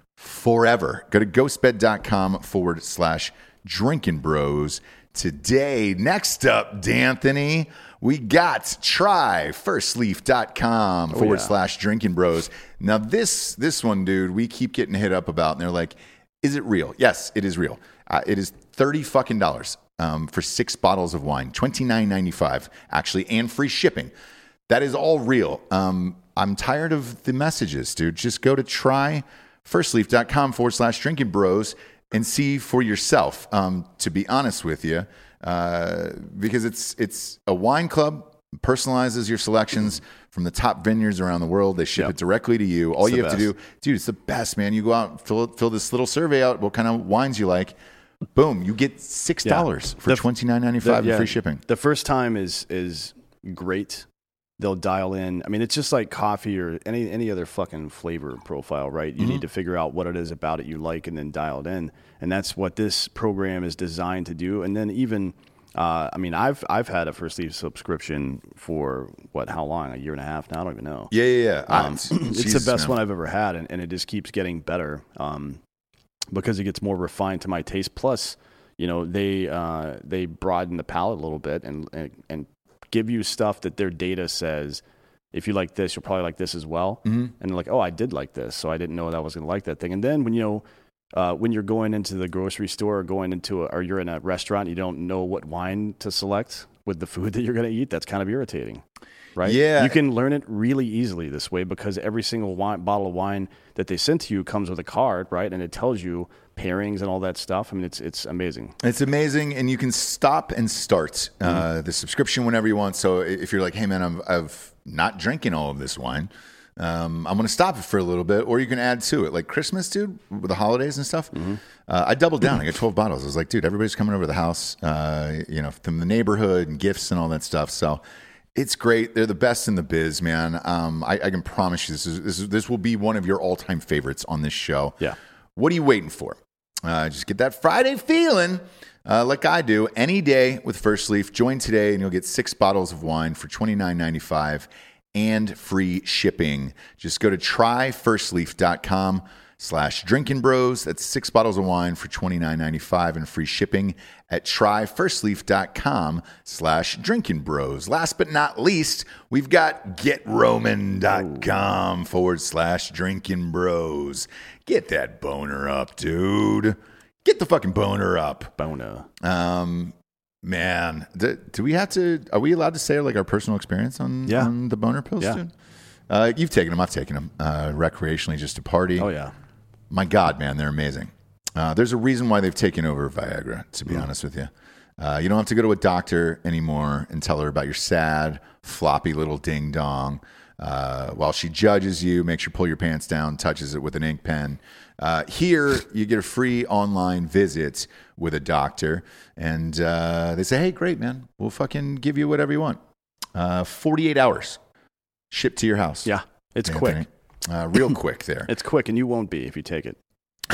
forever. Go to ghostbed.com forward slash drinking bros today. Next up, D'Anthony, we got try firstleaf.com oh, forward yeah. slash drinking bros. Now this, this one, dude, we keep getting hit up about, and they're like, is it real? Yes, it is real. Uh, it is thirty fucking dollars um, for six bottles of wine, twenty-nine ninety-five actually, and free shipping. That is all real. Um, I'm tired of the messages, dude. Just go to try firstleaf.com forward slash drinking bros and see for yourself. Um, to be honest with you, uh, because it's it's a wine club, personalizes your selections from the top vineyards around the world. They ship yep. it directly to you. All it's you have best. to do, dude, it's the best, man. You go out, fill fill this little survey out. What kind of wines you like? Boom, you get six dollars yeah. for twenty-nine ninety-five yeah. and free shipping. The first time is is great. They'll dial in. I mean, it's just like coffee or any any other fucking flavor profile, right? You mm-hmm. need to figure out what it is about it you like and then dial it in. And that's what this program is designed to do. And then even, uh, I mean, I've I've had a First Leaf subscription for, what, how long? A year and a half now? I don't even know. Yeah, yeah, yeah. Um, it's Jesus, the best man. one I've ever had, and, and it just keeps getting better um, because it gets more refined to my taste. Plus, you know, they uh, they broaden the palate a little bit and and, and give you stuff that their data says, if you like this, you'll probably like this as well. Mm-hmm. And they're like, oh, I did like this, so I didn't know that I was going to like that thing. And then when you know, uh, when you're going into the grocery store or going into a, or you're in a restaurant, you don't know what wine to select with the food that you're going to eat. That's kind of irritating, right? Yeah. You can learn it really easily this way because every single wine, bottle of wine that they send to you comes with a card, right? And it tells you pairings and all that stuff. I mean, it's it's amazing. It's amazing, and you can stop and start uh, mm-hmm. the subscription whenever you want. So if you're like, hey, man, I'm I've not drinking all of this wine, um, I'm going to stop it for a little bit, or you can add to it. Like Christmas, dude, with the holidays and stuff, mm-hmm. uh, I doubled down. I got twelve bottles. I was like, dude, everybody's coming over to the house, uh, you know, from the neighborhood and gifts and all that stuff. So it's great. They're the best in the biz, man. Um, I, I can promise you this is, this is this will be one of your all-time favorites on this show. Yeah. What are you waiting for? Uh, just get that Friday feeling uh, like I do any day with First Leaf. Join today and you'll get six bottles of wine for twenty-nine ninety-five and free shipping. Just go to try firstleaf.com slash drinking bros. That's six bottles of wine for twenty-nine ninety-five and free shipping at try firstleaf.com slash drinking bros. Last but not least, we've got getroman.com forward slash drinking bros. Get that boner up, dude. Get the fucking boner up. Boner. Um, man, do, do we have to, are we allowed to say like our personal experience on, yeah. on the boner pills, yeah. dude? Uh, you've taken them. I've taken them uh, recreationally just to party. Oh, yeah. My God, man, they're amazing. Uh, there's a reason why they've taken over Viagra, to be mm. honest with you. Uh, you don't have to go to a doctor anymore and tell her about your sad, floppy little ding-dong. Uh, while she judges you, makes you pull your pants down, touches it with an ink pen. Uh, here, you get a free online visit with a doctor, and uh, they say, hey, great, man. We'll fucking give you whatever you want. Uh, forty-eight hours. Shipped to your house. Yeah, it's Anthony. quick. Uh, real quick there. It's quick, and you won't be if you take it.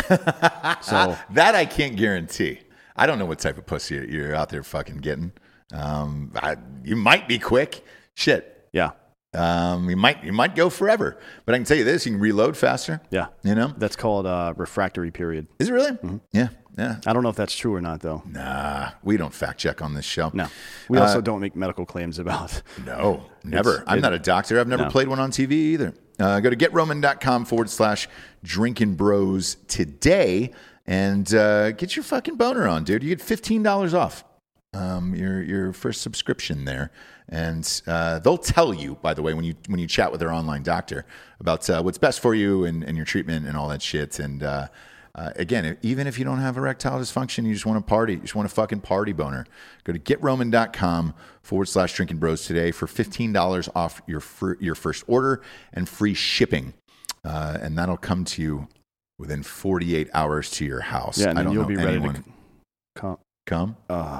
So that I can't guarantee. I don't know what type of pussy you're out there fucking getting. Um, I, you might be quick. Shit. Yeah. Um, you might you might go forever. But I can tell you this: you can reload faster. Yeah. You know that's called uh, refractory period. Is it really? Mm-hmm. Yeah. Yeah. I don't know if that's true or not, though. Nah, we don't fact check on this show. No, we also uh, don't make medical claims about. No, never. It's, I'm it, not a doctor. I've never no. played one on T V either. Uh, go to getroman.com forward slash drinking bros today and uh, get your fucking boner on, dude. You get fifteen dollars off um, your your first subscription there. And uh, they'll tell you, by the way, when you when you chat with their online doctor about uh, what's best for you and, and your treatment and all that shit. And uh, uh, again, even if you don't have erectile dysfunction, you just want to party, you just want a fucking party boner, go to getroman.com forward slash drinking bros today for fifteen dollars off your fr- your first order and free shipping. Uh, and that'll come to you within forty-eight hours to your house. Yeah, and I don't you'll know be anyone. ready to come. Come? Uh,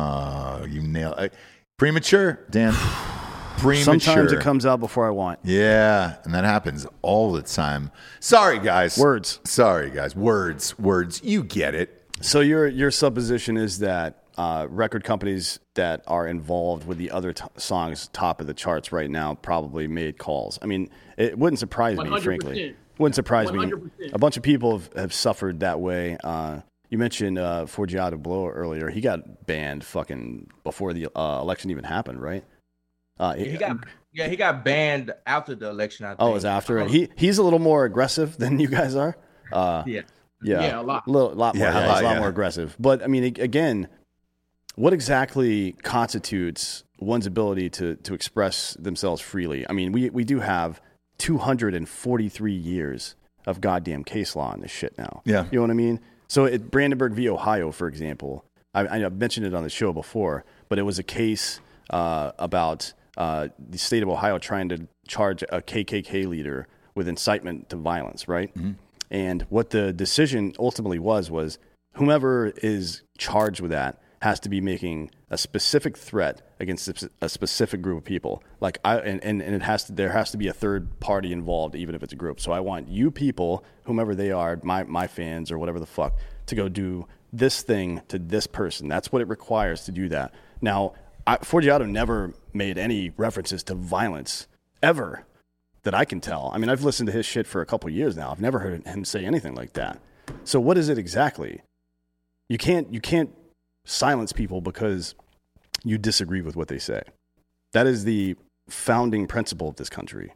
come. You nail it. Premature, Dan. Premature. Sometimes it comes out before I want. Yeah, and that happens all the time. Sorry, guys. Words. Sorry, guys. Words. Words. You get it. So your your supposition is that uh, record companies that are involved with the other t- songs top of the charts right now probably made calls. I mean, it wouldn't surprise one hundred percent. me, frankly. Wouldn't surprise one hundred percent. me. A bunch of people have, have suffered that way. Uh, You mentioned uh, Forgiato Blow earlier. He got banned fucking before the uh, election even happened, right? Uh, yeah, he got yeah he got banned after the election. I think. Oh, it was after. And he he's a little more aggressive than you guys are. Uh, yeah, yeah, yeah, a lot, little, lot more. Yeah, Yeah, a lot, he's a lot yeah. more aggressive. But I mean, again, what exactly constitutes one's ability to to express themselves freely? I mean, we we do have two hundred forty-three years of goddamn case law on this shit now. Yeah, you know what I mean. So at Brandenburg v. Ohio, for example, I, I mentioned it on the show before, but it was a case uh, about uh, the state of Ohio trying to charge a K K K leader with incitement to violence, right? Mm-hmm. And what the decision ultimately was, was whomever is charged with that has to be making a specific threat against a specific group of people. Like I and, and, and it has to there has to be a third party involved, even if it's a group. So I want you people, whomever they are, my my fans or whatever the fuck, to go do this thing to this person. That's what it requires to do that. Now, I, Forgiato never made any references to violence ever that I can tell. I mean, I've listened to his shit for a couple of years now. I've never heard him say anything like that. So what is it exactly? You can't you can't silence people because you disagree with what they say. That is the founding principle of this country.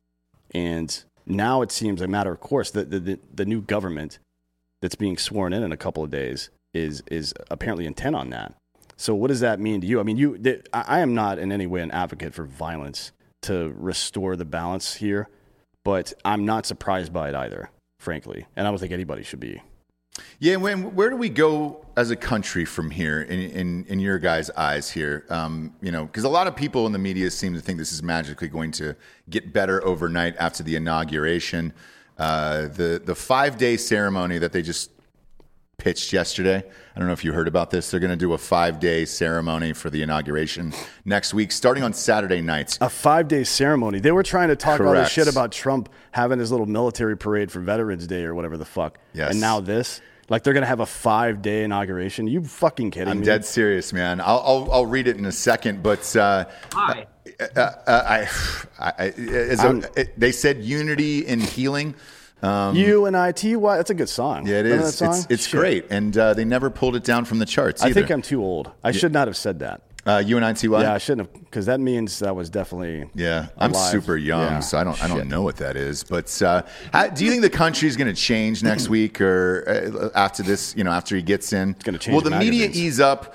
And now it seems a matter of course that the, the, the new government that's being sworn in in a couple of days is is apparently intent on that. So what does that mean to you? I mean, you. Th- I am not in any way an advocate for violence to restore the balance here, but I'm not surprised by it either, frankly. And I don't think anybody should be. Yeah, when, where do we go as a country from here in, in, in your guys' eyes here? Um, you know, because a lot of people in the media seem to think this is magically going to get better overnight after the inauguration. Uh, the the five-day ceremony that they just pitched yesterday. I don't know if you heard about this. They're going to do a five-day ceremony for the inauguration next week, starting on Saturday nights. A five-day ceremony. They were trying to talk Correct. all this shit about Trump having his little military parade for Veterans Day or whatever the fuck. Yes. And now this? Like they're going to have a five-day inauguration? You fucking kidding I'm me? dead serious, man. I'll, I'll I'll read it in a second, but uh, Hi. uh, uh, I, I, I as a, it, they said unity and healing. Um, U N I T Y. That's a good song. Yeah, it Remember is. that song? It's, it's Shit. great, and uh, they never pulled it down from the charts I either. think I'm too old. I should not have said that. Uh, U N I T Y? Yeah, I shouldn't have, because that means that was definitely. Yeah, I'm alive. super young, Yeah. so I don't I don't Shit. know what that is. But uh, how, do you think the country's going to change next week or uh, after this? You know, after he gets in, It's gonna change will the media magazines. ease up,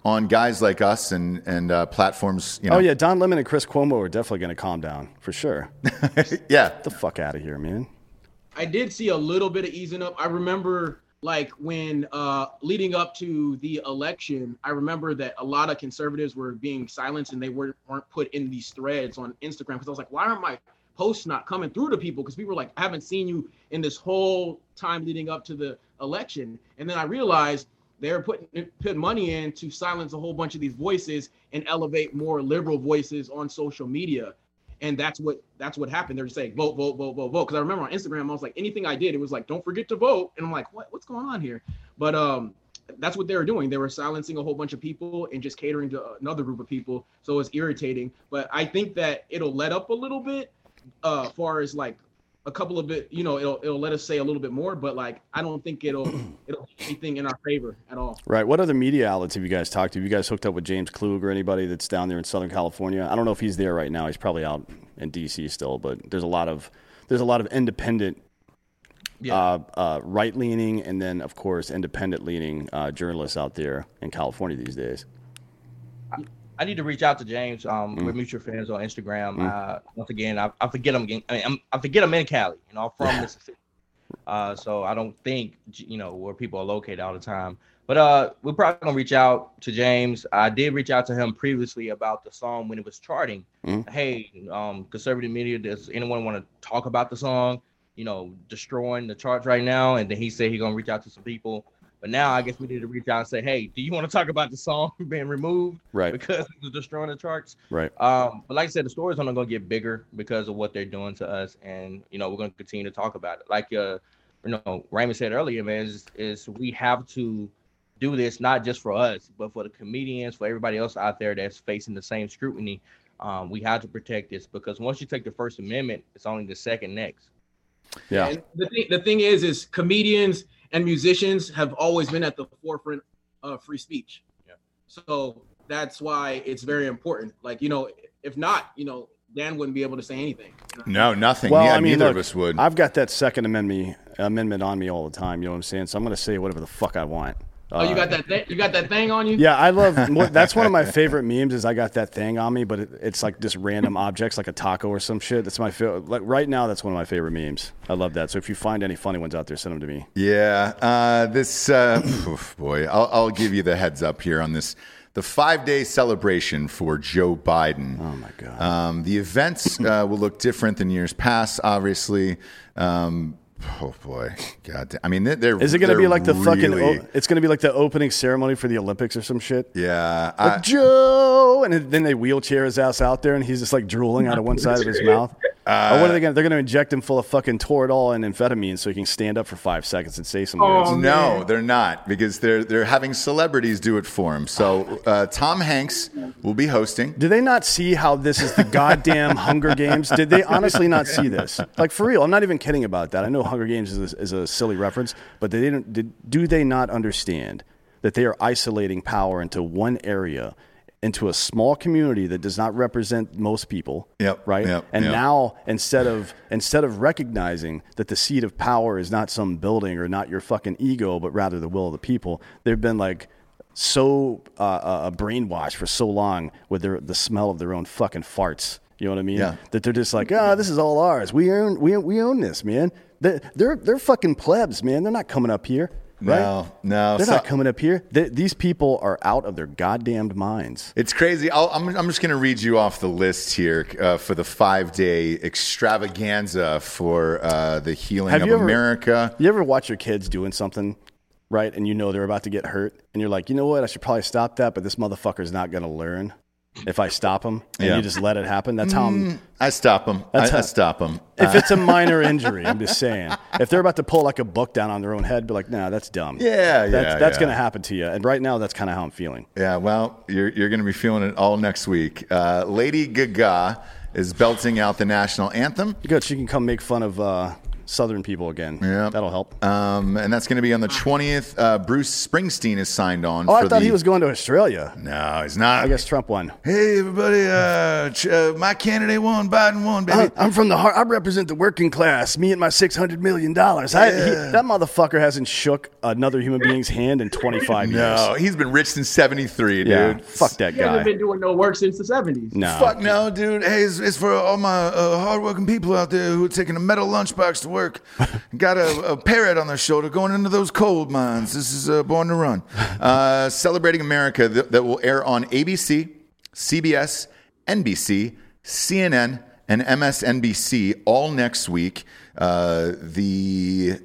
on guys like us and and uh, platforms. You know. Oh yeah, Don Lemon and Chris Cuomo are definitely going to calm down for sure. Yeah, Get the fuck out of here, man. I did see a little bit of easing up. I remember like when uh, leading up to the election, I remember that a lot of conservatives were being silenced and they weren't, weren't put in these threads on Instagram because I was like, why aren't my posts not coming through to people? Because people were like, I haven't seen you in this whole time leading up to the election. And then I realized they're putting put money in to silence a whole bunch of these voices and elevate more liberal voices on social media. And that's what that's what happened. They're just saying vote, vote, vote, vote, vote. Because I remember on Instagram, I was like, anything I did, it was like, don't forget to vote. And I'm like, what what's going on here? But um, that's what they were doing. They were silencing a whole bunch of people and just catering to another group of people. So it's irritating. But I think that it'll let up a little bit, uh, far as like a couple of bit, you know, it'll it'll let us say a little bit more. But like, I don't think it'll it'll do anything in our favor at all. Right. What other media outlets have you guys talked to? Have you guys hooked up with James Klug or anybody that's down there in Southern California? I don't know if he's there right now. He's probably out in D C still, but there's a lot of there's a lot of independent, Yeah. uh, uh, right leaning, and then of course independent leaning uh, journalists out there in California these days. I need to reach out to James. Um, Mm. We're mutual friends on Instagram. Uh, once again, I, I forget him. Again. I mean, I'm, I forget him in Cali. You know, I'm from Mississippi, uh, so I don't think you know where people are located all the time. But uh, we're probably gonna reach out to James. I did reach out to him previously about the song when it was charting. Mm. Hey, um, conservative media, does anyone want to talk about the song? You know, destroying the charts right now. And then he said he's gonna reach out to some people. But now I guess we need to reach out and say, hey, do you want to talk about the song being removed? Right. Because it was destroying the charts. Right. Um, but like I said, the story's only going to get bigger because of what they're doing to us. And, you know, we're going to continue to talk about it. Like, uh, you know, Raymond said earlier, man, is, is we have to do this not just for us, but for the comedians, for everybody else out there that's facing the same scrutiny. Um, we have to protect this because once you take the First Amendment, it's only the second next. Yeah. And the thing, the thing is, is comedians and musicians have always been at the forefront of free speech. Yeah. So that's why it's very important. Like, you know, if not, you know, Dan wouldn't be able to say anything. no, nothing. Well, yeah, I mean, neither look, of us would. I've got that Second Amendment amendment on me all the time. You know what I'm saying? So I'm going to say whatever the fuck I want. Oh, you got that thing? You got that thing on you? Yeah, I love. That's one of my favorite memes. Is I got that thing on me, but it, it's like just random objects, like a taco or some shit. That's my favorite. Like right now, that's one of my favorite memes. I love that. So if you find any funny ones out there, send them to me. Yeah, uh, this uh, oof, boy, I'll, I'll give you the heads up here on this. The five-day celebration for Joe Biden. Oh my god. Um, the events uh, will look different than years past, obviously. Um, oh boy, God, damn. I mean, they're, they're Is it going to be like the fucking? really, O- it's going to be like the opening ceremony for the Olympics or some shit. Yeah, Like, I- Joe, and then they wheelchair his ass out there, and he's just like drooling out of one side of his mouth. Uh, or what are they going? to They're going to inject him full of fucking Toradol and amphetamine so he can stand up for five seconds and say some words. Oh, no, man. they're not because they're they're having celebrities do it for him. So uh, Tom Hanks will be hosting. Did they not see how this is the goddamn Hunger Games? Did they honestly not see this? Like, for real, I'm not even kidding about that. I know Hunger Games is a, is a silly reference, but they didn't. Did, do they not understand that they are isolating power into one area, into a small community that does not represent most people? Yep, Right. yep, and yep. now instead of instead of recognizing that the seat of power is not some building or not your fucking ego, but rather the will of the people, they've been like so uh, uh, brainwashed for so long with their the smell of their own fucking farts. You know what I mean? Yeah. That they're just like, ah, oh, this is all ours. We own, we we own this, man. They're they're, they're fucking plebs, man. They're not coming up here. Right? No, no, They're so- not coming up here. They, these people are out of their goddamned minds. It's crazy. I'll, I'm, I'm just going to read you off the list here uh, for the five-day extravaganza for uh, the healing Have of you ever- America. You ever watch your kids doing something, right, and you know they're about to get hurt, and you're like, you know what, I should probably stop that, but this motherfucker's not going to learn if I stop him, and Yeah. you just let it happen? That's how I'm... I stop them. I, That's I how- stop them. If it's a minor injury, I'm just saying. If they're about to pull like a book down on their own head, be like, nah, that's dumb. Yeah, yeah, That's, that's yeah. going to happen to you. And right now, that's kind of how I'm feeling. Yeah, well, you're you're going to be feeling it all next week. Uh, Lady Gaga is belting out the national anthem. Good. She can come make fun of uh, Southern people again. Yeah. That'll help. Um, and that's going to be on the twentieth. Uh, Bruce Springsteen is signed on. Oh, for I thought the... he was going to Australia. No, he's not. I guess Trump won. Hey, everybody. Uh, ch- uh, my candidate won. Biden won, baby. I, I'm from the heart. I represent the working class. Me and my six hundred million dollars. I, he, that motherfucker hasn't shook another human being's hand in twenty-five years. No, he's been rich since seventy-three, dude. Yeah, fuck that He hasn't guy. been doing no work since the seventies. No. Fuck no, dude. Hey, it's, it's for all my uh, hardworking people out there who are taking a metal lunchbox to work. Got a, a parrot on their shoulder going into those coal mines. This is uh, Born to Run. Uh, Celebrating America that, that will air on A B C, C B S, N B C, C N N, and M S N B C all next week. Uh, the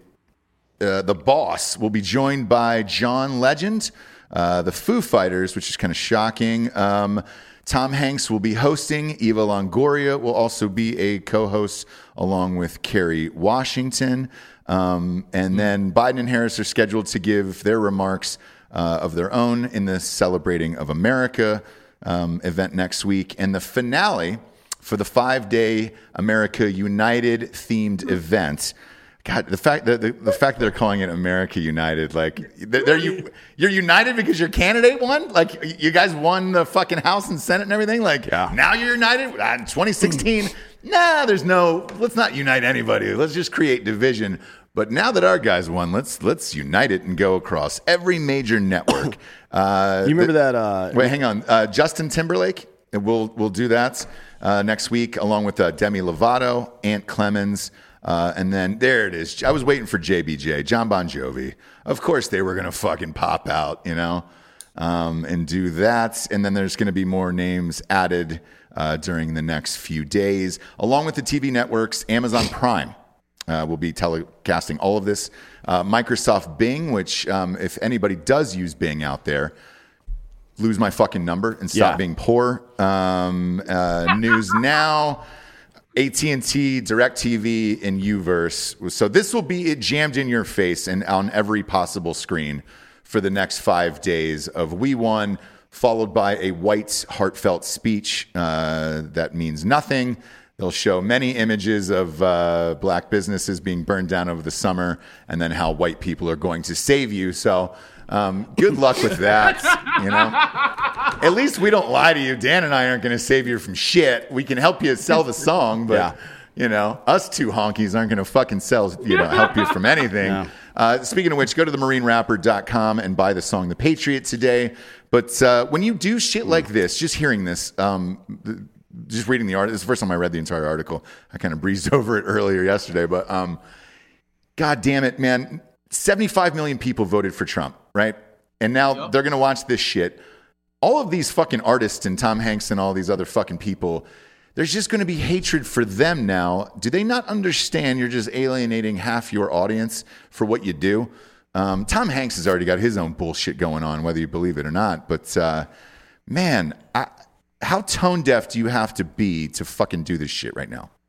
uh, the boss will be joined by John Legend, uh, the Foo Fighters, which is kind of shocking. Um, Tom Hanks will be hosting. Eva Longoria will also be a co-host along with Kerry Washington. Um, and then Biden and Harris are scheduled to give their remarks uh, of their own in the Celebrating of America um, event next week. And the finale for the five-day America United themed event. God, the fact that the, the fact that they're calling it America United, like they're, they're you, you're united because your candidate won. Like you guys won the fucking House and Senate and everything. Like yeah. Now you're united. Uh, twenty sixteen, nah, there's no. Let's not unite anybody. Let's just create division. But now that our guys won, let's let's unite it and go across every major network. Uh, You remember the, that? Uh, wait, hang on. Uh, Justin Timberlake. We'll we'll do that uh, next week along with uh, Demi Lovato, Ant Clemens. Uh, and then there it is. I was waiting for J B J, John Bon Jovi. Of course they were going to fucking pop out, you know, um, and do that. And then there's going to be more names added uh, during the next few days. Along with the T V networks, Amazon Prime uh, will be telecasting all of this. Uh, Microsoft Bing, which um, if anybody does use Bing out there, lose my fucking number and stop Yeah. being poor. Um, uh, News Now. A T and T, DirecTV, and Uverse. So this will be it jammed in your face and on every possible screen for the next five days of We Won, followed by a white, heartfelt speech uh, that means nothing. They'll show many images of uh, black businesses being burned down over the summer and then how white people are going to save you. So um, good luck with that, you know. At least we don't lie to you. Dan and I aren't going to save you from shit. We can help you sell the song, but Yeah. you know, us two honkies aren't going to fucking sell, you know, help you from anything. Yeah. Uh, speaking of which, go to the marine rapper dot com and buy the song "The Patriot" today. But uh, when you do shit like this, just hearing this, um, th- just reading the article, this is the first time I read the entire article. I kind of breezed over it earlier yesterday, but um, God damn it, man. seventy-five million people voted for Trump, right? And now Yep. they're going to watch this shit. All of these fucking artists and Tom Hanks and all these other fucking people, there's just going to be hatred for them now. Do they not understand you're just alienating half your audience for what you do? Um, Tom Hanks has already got his own bullshit going on, whether you believe it or not. But uh, man, I, how tone deaf do you have to be to fucking do this shit right now?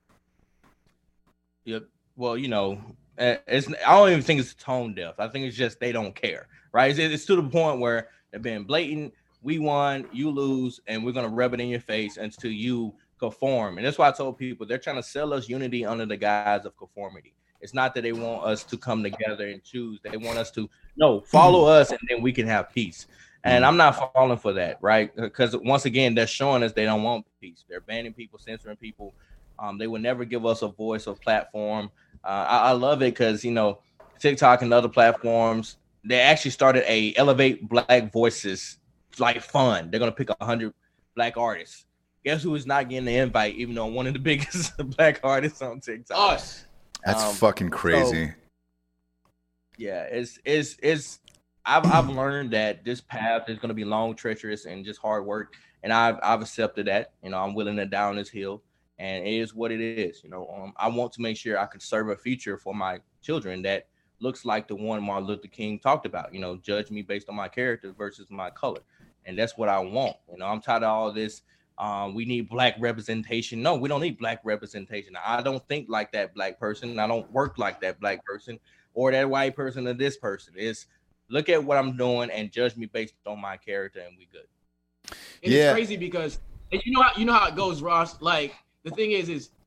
Yep. Well, you know, uh, it's I don't even think it's tone deaf. I think it's just they don't care, right? It's, it's to the point where they're being blatant. We won, you lose, and we're gonna rub it in your face until you conform. And that's why I told people they're trying to sell us unity under the guise of conformity. It's not that they want us to come together and choose. They want us to no follow us, and then we can have peace. And I'm not falling for that, right? Because once again, they're showing us they don't want peace. They're banning people, censoring people. Um, they will never give us a voice or platform. Uh, I, I love it because, you know, TikTok and other platforms, they actually started a Elevate Black Voices like fund. They're going to pick one hundred black artists. Guess who is not getting the invite, even though one of the biggest black artists on TikTok? Us. That's Um, fucking crazy. so- Yeah, it's it's it's. I've I've learned that this path is going to be long, treacherous, and just hard work. And I've I've accepted that. You know, I'm willing to down this hill, and it is what it is. You know, um, I want to make sure I can serve a future for my children that looks like the one Martin Luther King talked about. You know, judge me based on my character versus my color, and that's what I want. You know, I'm tired of all this. Um, we need black representation. No, we don't need black representation. I don't think like that black person. I don't work like that black person or that white person or this person. It's look at what I'm doing and judge me based on my character, and we good. And Yeah. it's crazy because and you know how you know how it goes, Ross. Like the thing is, is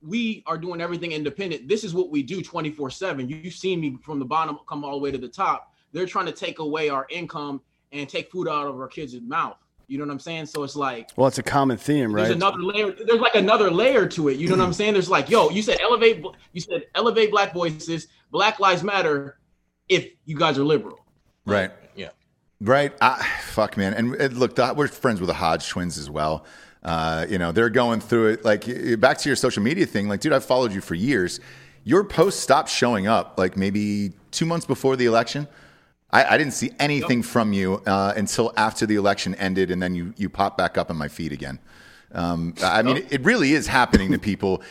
we are doing everything independent. This is what we do twenty-four seven. You've seen me from the bottom come all the way to the top. They're trying to take away our income and take food out of our kids' mouth. You know what I'm saying? So it's like, well, it's a common theme, right? There's another layer. There's like another layer to it. You know what I'm saying? There's like, yo, you said elevate, you said elevate Black voices, Black Lives Matter. If you guys are liberal, right? Yeah, right. I, fuck, man. And, and look, the, we're friends with the Hodge twins as well. Uh, you know, they're going through it. Like, back to your social media thing. Like, dude, I've followed you for years. Your posts stopped showing up like maybe two months before the election. I, I didn't see anything yep. from you uh, until after the election ended, and then you you popped back up on my feed again. Um, I mean, it, it really is happening to people.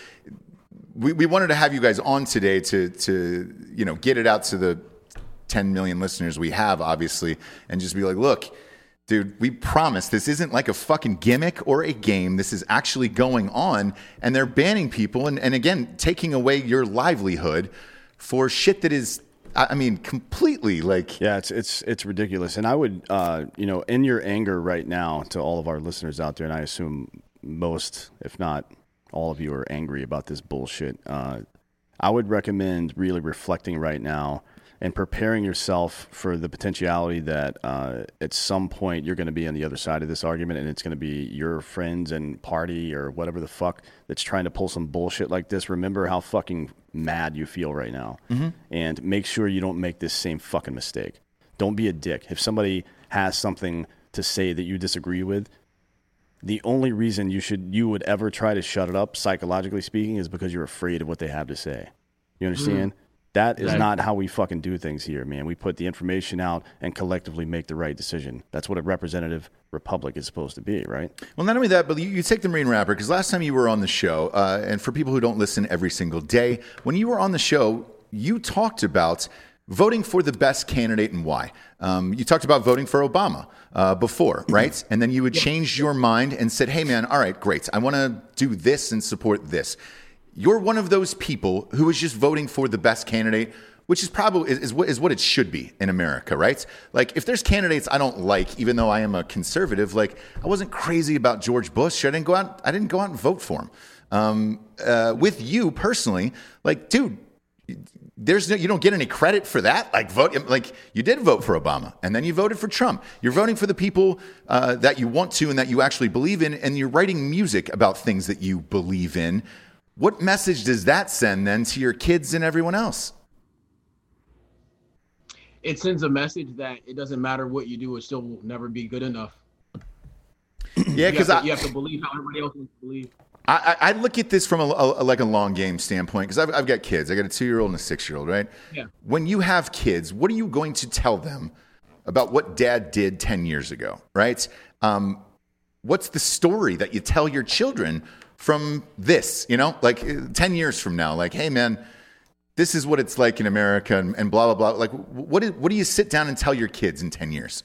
We we wanted to have you guys on today to to you know get it out to the ten million listeners we have, obviously, and just be like, look, dude, we promise this isn't like a fucking gimmick or a game. This is actually going on, and they're banning people and, and again, taking away your livelihood for shit that is, I mean, completely like... Yeah, it's it's it's ridiculous. And I would, uh, you know, in your anger right now to all of our listeners out there, and I assume most, if not all of you are angry about this bullshit, uh, I would recommend really reflecting right now and preparing yourself for the potentiality that uh, at some point you're going to be on the other side of this argument, and it's going to be your friends and party or whatever the fuck that's trying to pull some bullshit like this. Remember how fucking mad you feel right now, mm-hmm. and make sure you don't make this same fucking mistake. Don't be a dick. If somebody has something to say that you disagree with, the only reason you should you would ever try to shut it up, psychologically speaking, is because you're afraid of what they have to say. You understand? Mm. That is right. Not how we fucking do things here, man. We put the information out and collectively make the right decision. That's what a representative republic is supposed to be, right? Well, not only that, but you, you take the Marine Rapper, because last time you were on the show, uh, and for people who don't listen every single day, when you were on the show, you talked about voting for the best candidate and why. Um, you talked about voting for Obama uh, before, right? And then you would change your mind and said, hey, man, all right, great. I want to do this and support this. You're one of those people who is just voting for the best candidate, which is probably is, is, what, is what it should be in America, right? Like, if there's candidates I don't like, even though I am a conservative, like, I wasn't crazy about George Bush. I didn't go out. I didn't go out and vote for him. Um, uh, with you personally, like, dude, there's no, you don't get any credit for that. Like, vote, like you did vote for Obama, and then you voted for Trump. You're voting for the people uh, that you want to and that you actually believe in, and you're writing music about things that you believe in. What message does that send then to your kids and everyone else? It sends a message that it doesn't matter what you do, it still will never be good enough. Yeah, because you have to believe how everybody else wants to believe. I, I look at this from a, a like a long game standpoint, because I've, I've got kids. I got a two-year-old and a six-year-old, right? Yeah. When you have kids, what are you going to tell them about what Dad did ten years ago, right? Um, what's the story that you tell your children from this, you know, like ten years from now? Like, hey, man, this is what it's like in America, and, and blah, blah, blah. Like, what, is, what do you sit down and tell your kids in ten years?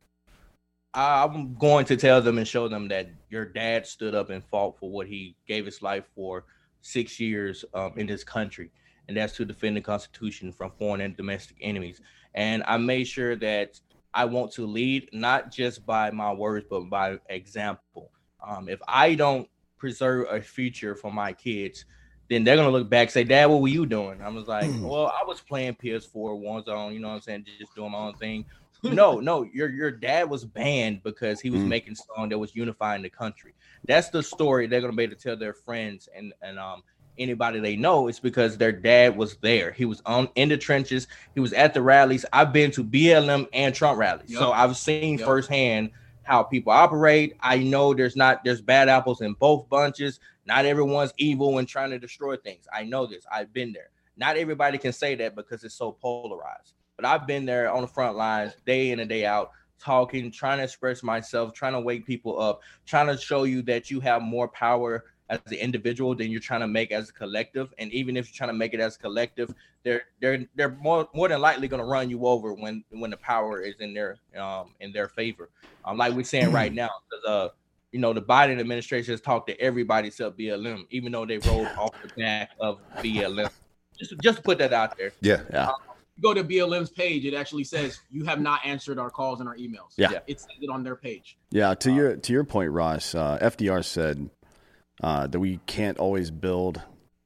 I'm going to tell them and show them that your dad stood up and fought for what he gave his life for six years um, in this country, and that's to defend the Constitution from foreign and domestic enemies. And I made sure that I want to lead not just by my words, but by example. Um, if I don't preserve a future for my kids, then they're going to look back and say, Dad, what were you doing? I was like, well, I was playing P S four, Warzone, you know what I'm saying, just doing my own thing. No, no, your your dad was banned because he was mm. making song that was unifying the country. That's the story they're gonna be able to tell their friends and and um anybody they know. It's because their dad was there. He was on in the trenches. He was at the rallies. I've been to B L M and Trump rallies, yep. so I've seen yep. firsthand how people operate. I know there's not there's bad apples in both bunches. Not everyone's evil and trying to destroy things. I know this. I've been there. Not everybody can say that because it's so polarized. But I've been there on the front lines day in and day out, talking, trying to express myself, trying to wake people up, trying to show you that you have more power as an individual than you're trying to make as a collective. And even if you're trying to make it as a collective, they're they're they're more more than likely going to run you over when when the power is in their um in their favor. Um, like we're saying right now, because uh you know the Biden administration has talked to everybody except B L M, even though they rolled off the back of B L M. Just just to put that out there. Yeah, yeah. Um, Go to B L M's page, it actually says you have not answered our calls and our emails. Yeah, it says it on their page. Yeah, to um, your to your point, Ross, uh, F D R said uh, that we can't always build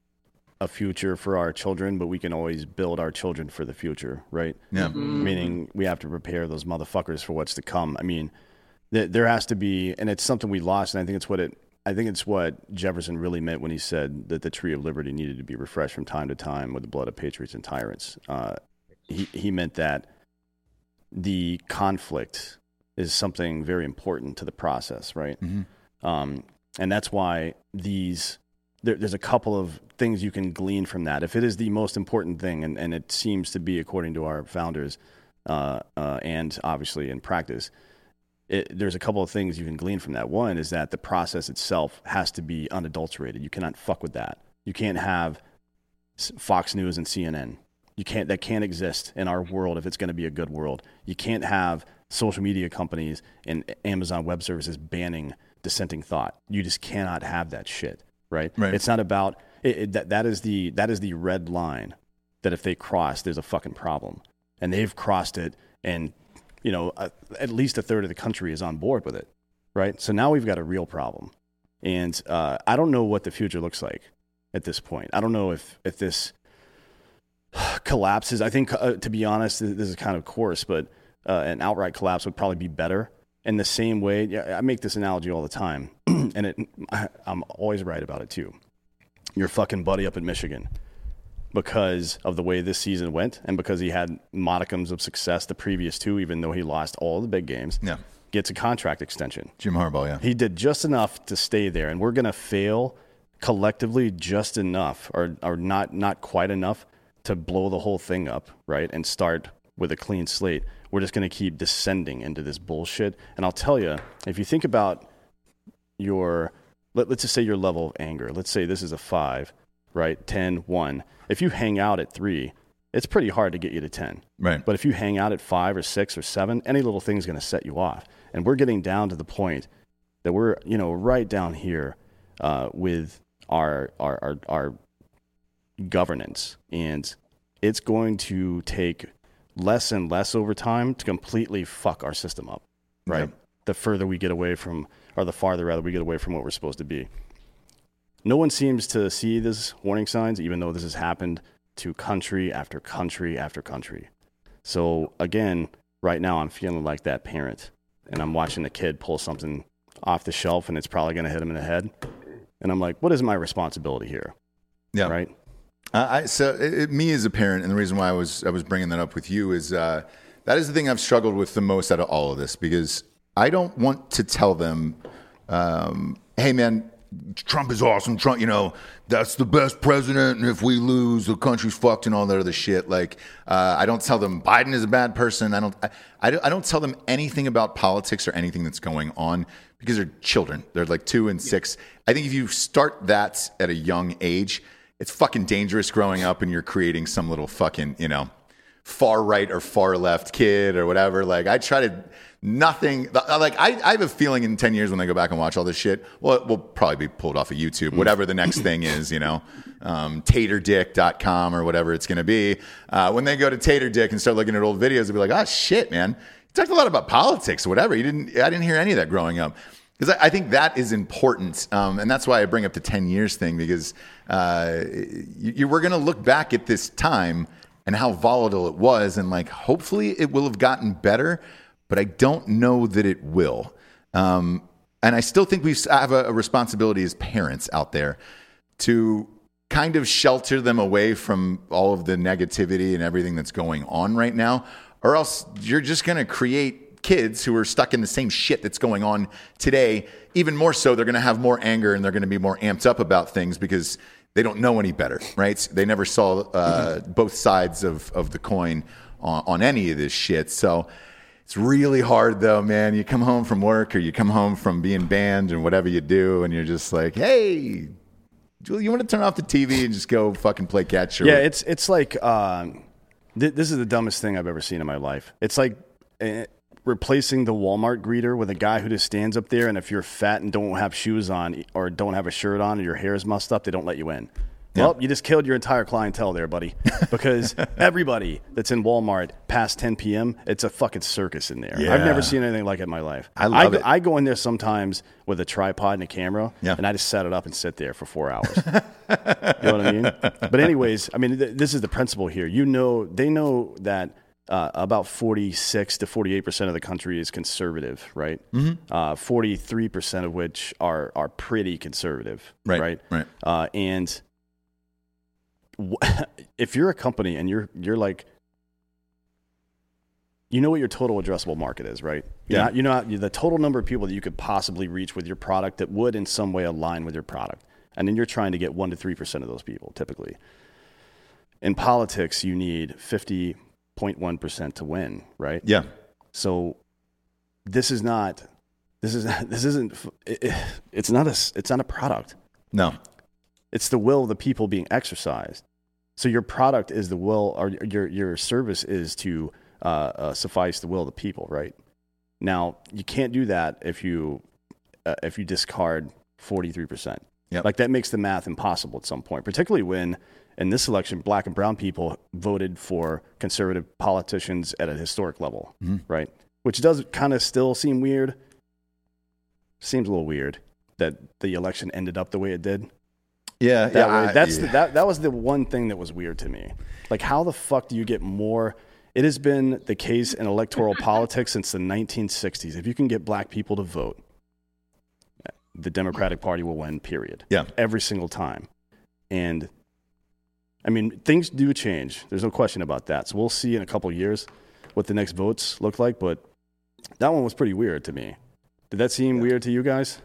a future for our children, but we can always build our children for the future, right? Yeah. Mm-hmm. Meaning we have to prepare those motherfuckers for what's to come. I mean, th- there has to be, and it's something we lost, and I think it's what it, I think it's what Jefferson really meant when he said that the tree of liberty needed to be refreshed from time to time with the blood of patriots and tyrants. Uh, he he meant that the conflict is something very important to the process, right? Mm-hmm. Um, and that's why these. There, there's a couple of things you can glean from that. If it is the most important thing, and, and it seems to be according to our founders, uh, uh, and obviously in practice, it, there's a couple of things you can glean from that. One is that the process itself has to be unadulterated. You cannot fuck with that. You can't have Fox News and C N N. You can't. That can't exist in our world if it's going to be a good world. You can't have social media companies and Amazon Web Services banning dissenting thought. You just cannot have that shit. Right? Right. It's not about it, it, that. That is the that is the red line that if they cross, there's a fucking problem, and they've crossed it, and you know uh, at least a third of the country is on board with it, right? So now we've got a real problem, and uh, I don't know what the future looks like at this point. I don't know if if this collapses. I think uh, to be honest, this is kind of coarse, but uh, an outright collapse would probably be better. In the same way, yeah, I make this analogy all the time, and it, I, I'm always right about it too. Your fucking buddy up in Michigan, because of the way this season went, and because he had modicums of success the previous two, even though he lost all the big games, yeah. gets a contract extension. Jim Harbaugh, yeah. He did just enough to stay there, and we're going to fail collectively just enough, or or not not quite enough to blow the whole thing up, right, and start with a clean slate. We're just going to keep descending into this bullshit. And I'll tell you, if you think about your, let, let's just say your level of anger. Let's say this is a five, right? ten, one. If you hang out at three, it's pretty hard to get you to ten. Right. But if you hang out at five or six or seven, any little thing is going to set you off. And we're getting down to the point that we're, you know, right down here uh, with our, our, our, our governance. And it's going to take less and less over time to completely fuck our system up, right? Yep. The further we get away from, or the farther rather we get away from what we're supposed to be. No one seems to see these warning signs, even though this has happened to country after country after country. So again, right now I'm feeling like that parent, and I'm watching a kid pull something off the shelf, and it's probably going to hit him in the head. And I'm like, what is my responsibility here? Yeah. Right? Uh, I, so it, it, me as a parent, and the reason why I was I was bringing that up with you is uh, that is the thing I've struggled with the most out of all of this, because I don't want to tell them, um, hey man, Trump is awesome. Trump, you know, that's the best president, and if we lose, the country's fucked and all that other shit. Like, uh, I don't tell them Biden is a bad person. I don't. I, I don't. I don't tell them anything about politics or anything that's going on, because they're children. They're like two and six. I think if you start that at a young age, it's fucking dangerous growing up and you're creating some little fucking, you know, far right or far left kid or whatever. Like, I try to nothing. Like, I, I have a feeling in ten years when they go back and watch all this shit, well, it will probably be pulled off of YouTube, whatever the next thing is, you know, um, tater dick dot com or whatever it's going to be. Uh, when they go to Tater Dick and start looking at old videos, they'll be like, oh, shit, man. You talked a lot about politics or whatever. You didn't, I didn't hear any of that growing up. Because I, I think that is important. Um, and that's why I bring up the ten years thing, because uh, you, you we're going to look back at this time and how volatile it was. And like, hopefully it will have gotten better, but I don't know that it will. Um, and I still think we have a, a responsibility as parents out there to kind of shelter them away from all of the negativity and everything that's going on right now, or else you're just going to create kids who are stuck in the same shit that's going on today. Even more so, they're going to have more anger and they're going to be more amped up about things because they don't know any better, right? They never saw uh, both sides of, of the coin on, on any of this shit. So it's really hard though, man. You come home from work or you come home from being banned and whatever you do, and you're just like, hey, Julie, you want to turn off the T V and just go fucking play catch? Or yeah, what? it's it's like, um, th- this is the dumbest thing I've ever seen in my life. It's like uh, replacing the Walmart greeter with a guy who just stands up there, and if you're fat and don't have shoes on or don't have a shirt on and your hair is mussed up, they don't let you in. Well, you just killed your entire clientele there, buddy. Because everybody that's in Walmart past ten p.m., it's a fucking circus in there. Yeah. I've never seen anything like it in my life. I love I, it. I go in there sometimes with a tripod and a camera, yeah. and I just set it up and sit there for four hours. You know what I mean? But anyways, I mean, th- this is the principle here. You know, they know that uh, about forty-six to forty-eight percent of the country is conservative, right? Mm-hmm. Uh, forty-three percent of which are are pretty conservative, right? Right. Right. Uh, and if you're a company and you're you're like, you know what your total addressable market is, right? You're Yeah. Not, you know you're the total number of people that you could possibly reach with your product that would in some way align with your product, and then you're trying to get one to three percent of those people typically. In politics, you need fifty point one percent to win, right? Yeah. So this is not this is this isn't it, it's not a it's not a product. No. It's the will of the people being exercised. So your product is the will, or your your service is to uh, uh, suffice the will of the people, right? Now you can't do that if you uh, if you discard forty-three percent. Yep. Like that makes the math impossible at some point, particularly when in this election, black and brown people voted for conservative politicians at a historic level, mm-hmm. right? Which does kind of still seem weird. Seems a little weird that the election ended up the way it did. Yeah, That yeah, way. I- That's yeah. The, that. That was the one thing that was weird to me. Like, how the fuck do you get more? It has been the case in electoral politics since the nineteen sixties. If you can get black people to vote, the Democratic Party will win. Period. Yeah. Every single time. And I mean, things do change. There's no question about that. So we'll see in a couple of years what the next votes look like. But that one was pretty weird to me. Did that seem weird to you guys?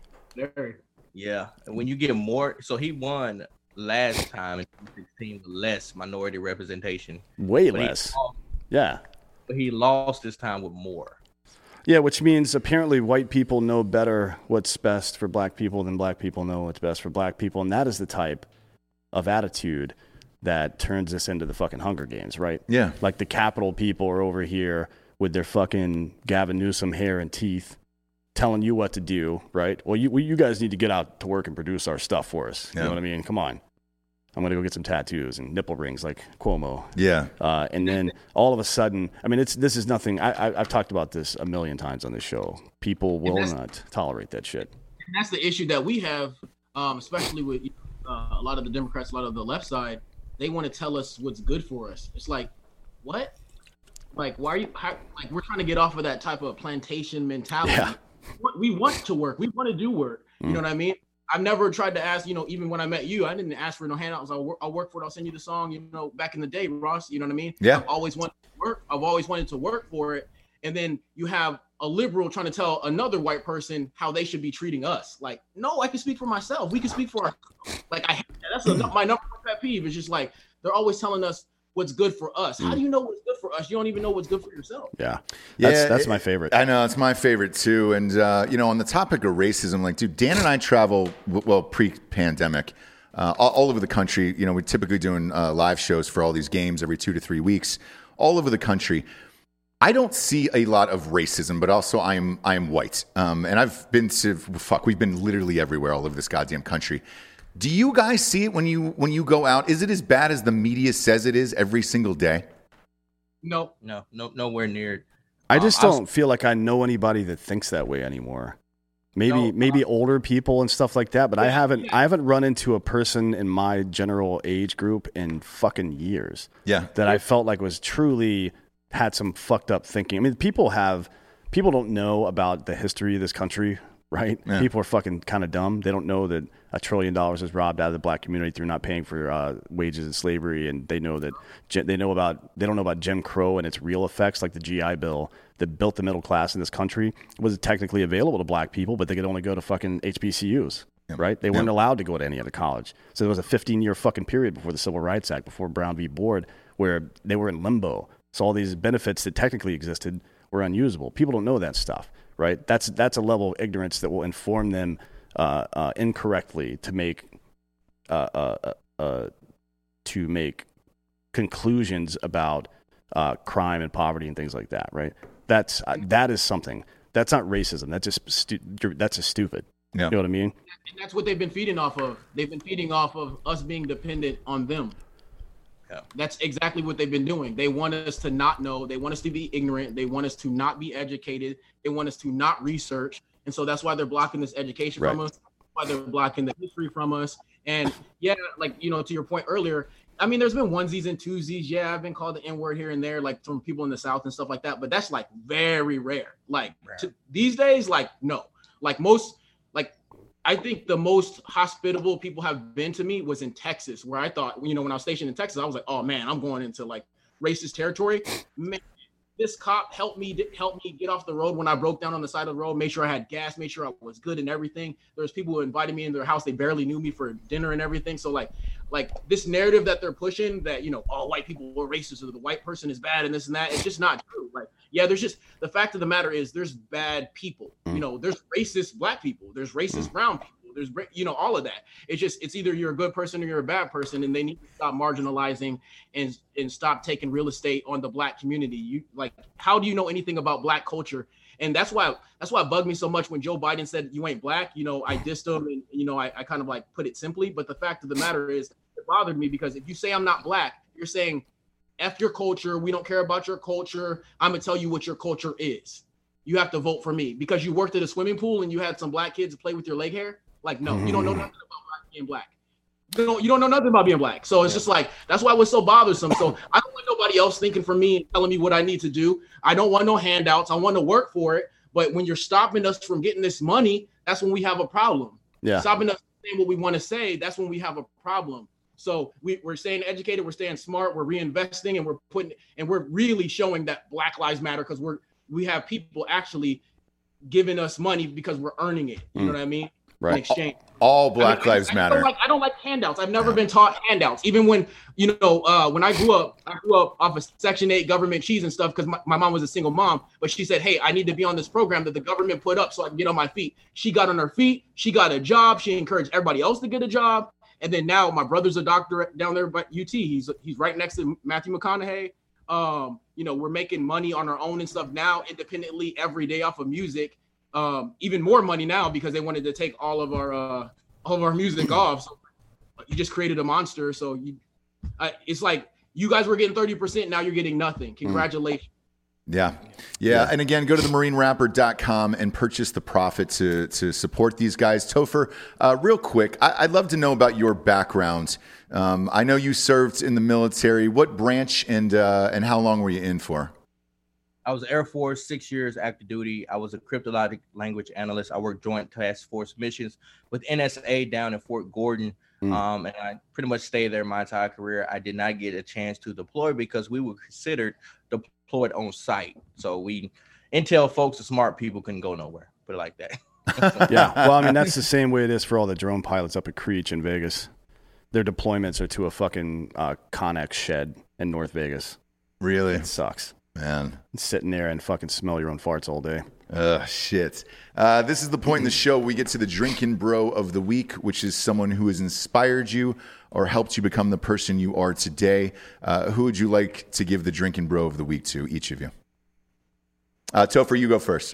Very. Yeah, and when you get more, so he won last time in twenty sixteen with less minority representation. Way But he less. lost- Yeah. But he lost this time with more. Yeah, which means apparently white people know better what's best for black people than black people know what's best for black people. And that is the type of attitude that turns this into the fucking Hunger Games, right? Yeah. Like the Capitol people are over here with their fucking Gavin Newsom hair and teeth telling you what to do, right? Well, you well, you guys need to get out to work and produce our stuff for us. You Yeah. know what I mean? Come on. I'm going to go get some tattoos and nipple rings like Cuomo. Yeah. Uh, and then all of a sudden, I mean, it's this is nothing. I, I, I've talked about this a million times on this show. People will that's- not tolerate that shit. And that's the issue that we have, um, especially with uh, a lot of the Democrats, a lot of the left side. They want to tell us what's good for us. It's like, what? Like, why are you? How, like, we're trying to get off of that type of plantation mentality. Yeah. We want to work. We want to do work. You Mm. know what I mean? I've never tried to ask, you know, even when I met you, I didn't ask for no handouts. I'll work, I'll work for it. I'll send you the song, you know, back in the day, Ross, you know what I mean? Yeah. I've always wanted to work. I've always wanted to work for it. And then you have a liberal trying to tell another white person how they should be treating us. Like, no, I can speak for myself. We can speak for our, like, I, that's a, my number one pet peeve is just like, they're always telling us what's good for us. How do you know what's good for us? You don't even know what's good for yourself. Yeah. That's, Yeah, that's it- my favorite. I know it's my favorite too. And uh, you know, on the topic of racism, like, dude, Dan and I travel w- well pre-pandemic uh, all, all over the country. You know, we're typically doing uh, live shows for all these games every two to three weeks, all over the country. I don't see a lot of racism, but also I'm I'm white, um, and I've been to fuck. We've been literally everywhere all over this goddamn country. Do you guys see it when you when you go out? Is it as bad as the media says it is every single day? No. No, no, nowhere near. I Um, just I was- don't feel like I know anybody that thinks that way anymore. Maybe No, uh, maybe older people and stuff like that, but I Yeah, haven't yeah. I haven't run into a person in my general age group in fucking years Yeah, that I felt like was truly had some fucked up thinking. I mean, people have people don't know about the history of this country, right? Yeah. People are fucking kind of dumb. They don't know that a trillion dollars is robbed out of the black community through not paying for uh, wages and slavery, and they know that Ge- they know about they don't know about Jim Crow and its real effects, like the G I Bill that built the middle class in this country was technically available to black people, but they could only go to fucking H B C Us. Yeah. Right? They weren't Yeah. allowed to go to any other college. So there was a fifteen year fucking period before the Civil Rights Act, before Brown v. Board, where they were in limbo. So all these benefits that technically existed were unusable. People don't know that stuff, right? That's that's a level of ignorance that will inform them uh, uh, incorrectly to make uh, uh, uh, uh, to make conclusions about uh, crime and poverty and things like that, right? That's uh, that is something. That's not racism. That's just stu- you're- that's just stupid. Yeah. You know what I mean? And that's what they've been feeding off of. They've been feeding off of us being dependent on them. Yeah. That's exactly what they've been doing. They want us to not know. They want us to be ignorant. They want us to not be educated. They want us to not research. And so that's why they're blocking this education Right. from us. That's why they're blocking the history from us. And yeah, like, you know, to your point earlier, I mean, there's been onesies and twosies. Yeah, I've been called the N-word here and there, like from people in the South and stuff like that. But that's like very rare. Like Rare. to, these days, like, no. Like most, like, I think the most hospitable people have been to me was in Texas, where I thought, you know, when I was stationed in Texas, I was like, oh man, I'm going into like racist territory. Man, this cop helped me helped me get off the road when I broke down on the side of the road, made sure I had gas, made sure I was good and everything. There's people who invited me in their house. They barely knew me for dinner and everything. So like, like this narrative that they're pushing that, you know, all white people were racist or the white person is bad and this and that, it's just not true. Like, yeah, there's just, the fact of the matter is there's bad people. You know, there's racist black people, there's racist brown people. There's, you know, all of that. It's just, it's either you're a good person or you're a bad person, and they need to stop marginalizing and and stop taking real estate on the black community. You like, how do you know anything about black culture? And that's why that's why it bugged me so much when Joe Biden said you ain't black. You know, I dissed him, and you know, I, I kind of like put it simply. But the fact of the matter is, it bothered me because if you say I'm not black, you're saying F your culture. We don't care about your culture. I'm gonna tell you what your culture is. You have to vote for me because you worked at a swimming pool and you had some black kids play with your leg hair. Like, no, you don't know nothing about black being black. You don't, you don't know nothing about being black. So it's yeah. just like, that's why it was so bothersome. So I don't want nobody else thinking for me and telling me what I need to do. I don't want no handouts. I want to work for it. But when you're stopping us from getting this money, that's when we have a problem. Yeah. Stopping us from saying what we want to say, that's when we have a problem. So we, we're staying educated, we're staying smart, we're reinvesting, and we're putting, and we're really showing that Black Lives Matter because we're, we have people actually giving us money because we're earning it. You mm. know what I mean? Right. In exchange. All Black I mean, Lives I, I Matter. Don't like, I don't like handouts. I've never been taught handouts. Even when, you know, uh, when I grew up, I grew up off of Section eight government cheese and stuff because my, my mom was a single mom. But she said, hey, I need to be on this program that the government put up so I can get on my feet. She got on her feet. She got a job. She encouraged everybody else to get a job. And then now my brother's a doctor down there at U T. He's he's right next to Matthew McConaughey. Um, you know, we're making money on our own and stuff now independently every day off of music. Um, even more money now because they wanted to take all of our uh, all of our music off. So you just created a monster. So you, uh, it's like you guys were getting thirty percent. Now you're getting nothing. Congratulations. Yeah. yeah. Yeah. And again, go to the marine rapper dot com and purchase the profit to to support these guys. Topher, uh, real quick, I, I'd love to know about your background. Um, I know you served in the military. What branch and uh, and how long were you in for? I was Air Force, six years active duty. I was a cryptologic language analyst. I worked Joint Task Force missions with N S A down in Fort Gordon. Mm. Um, and I pretty much stayed there my entire career. I did not get a chance to deploy because we were considered deployed on site. So we, Intel folks, the smart people, couldn't go nowhere. Put it like that. Yeah. Well, I mean, that's the same way it is for all the drone pilots up at Creech in Vegas. Their deployments are to a fucking uh, Connex shed in North Vegas. Really? It sucks. Man, sitting there and fucking smell your own farts all day. Ugh, shit. Uh, this is the point in the show we get to the drinking bro of the week, which is someone who has inspired you or helped you become the person you are today. Uh, who would you like to give the drinking bro of the week to, each of you? Uh, Topher, you go first.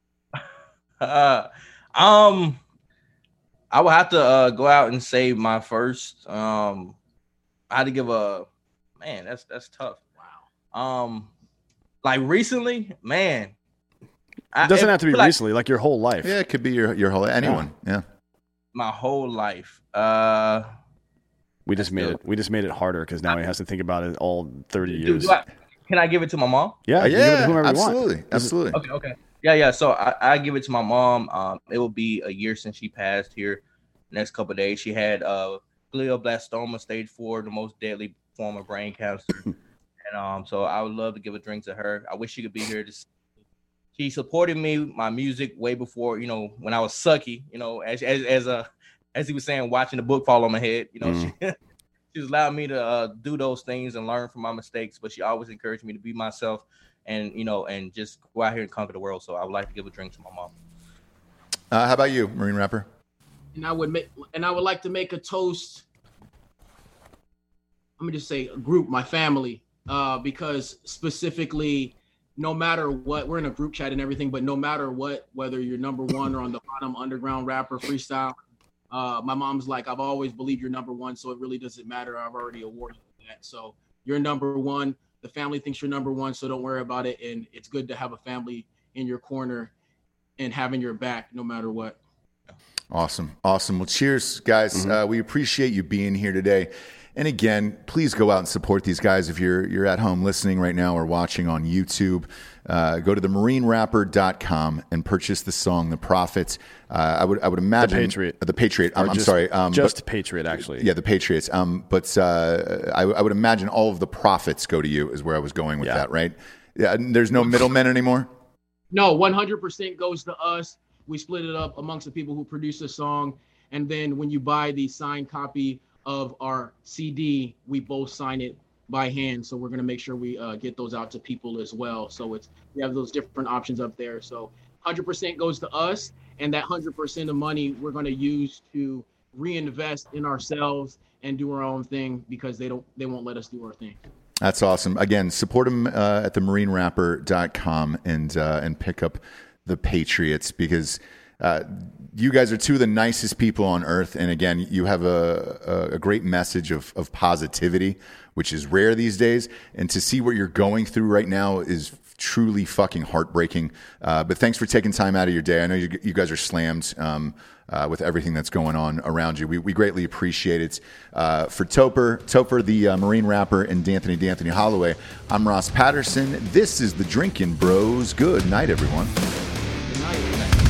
Uh, um, I would have to uh, go out and say my first. Um, I had to give a man. That's that's tough. Wow. Um. Like recently, man. It doesn't I, have to be like, recently, like your whole life. Yeah, it could be your, your whole, anyone. Yeah. yeah. My whole life. Uh, we just made still, it. We just made it harder because now I, he has to think about it all thirty do, years. Do I, can I give it to my mom? Yeah, uh, yeah, whomever absolutely, you want. absolutely. Okay, okay. Yeah, yeah. So I, I give it to my mom. Um, it will be a year since she passed here. Next couple of days, she had uh glioblastoma, stage four, the most deadly form of brain cancer. And um, so I would love to give a drink to her. I wish she could be here to see. She supported me, my music, way before, you know, when I was sucky, you know, as as as a as he was saying, watching the book fall on my head, you know, mm. she she's allowed me to uh, do those things and learn from my mistakes. But she always encouraged me to be myself and, you know, and just go out here and conquer the world. So I would like to give a drink to my mom. Uh, how about you, Marine Rapper? And I would make, and I would like to make a toast. Let me just say a group, my family. Uh, because specifically no matter what, we're in a group chat and everything, but no matter what, whether you're number one or on the bottom, underground rapper, freestyle, uh, my mom's like, I've always believed you're number one, so it really doesn't matter. I've already awarded you that. So you're number one. The family thinks you're number one, so don't worry about it. And it's good to have a family in your corner and having your back no matter what. Awesome. Awesome. Well, cheers, guys. Mm-hmm. Uh, we appreciate you being here today. And again, please go out and support these guys. If you're you're at home listening right now or watching on YouTube, uh, go to the marine rapper dot com and purchase the song "The Prophet." Uh, I would I would imagine the Patriot. The Patriot. I'm, just, I'm sorry, um, just but, Patriot actually. Yeah, the Patriots. Um, but uh, I, I would imagine all of the profits go to you. Is where I was going with yeah. that, right? Yeah. There's no middlemen anymore. No, one hundred percent goes to us. We split it up amongst the people who produce the song, and then when you buy the signed copy of our C D, we both sign it by hand. So we're going to make sure we uh, get those out to people as well. So it's, we have those different options up there. So one hundred percent goes to us, and that one hundred percent of money we're going to use to reinvest in ourselves and do our own thing, because they don't, they won't let us do our thing. That's awesome. Again, support them uh, at the marine rapper dot com and, uh, and pick up the Patriots, because Uh, you guys are two of the nicest people on earth. And again, you have a, a, a great message of, of positivity, which is rare these days. And to see what you're going through right now is truly fucking heartbreaking. Uh, but thanks for taking time out of your day. I know you, you guys are slammed um, uh, with everything that's going on around you. We, we greatly appreciate it. Uh, for Topher, Topher, the uh, Marine rapper, and D'Anthony, D'Anthony Holloway, I'm Ross Patterson. This is the Drinking Bros. Good night, everyone. Good night.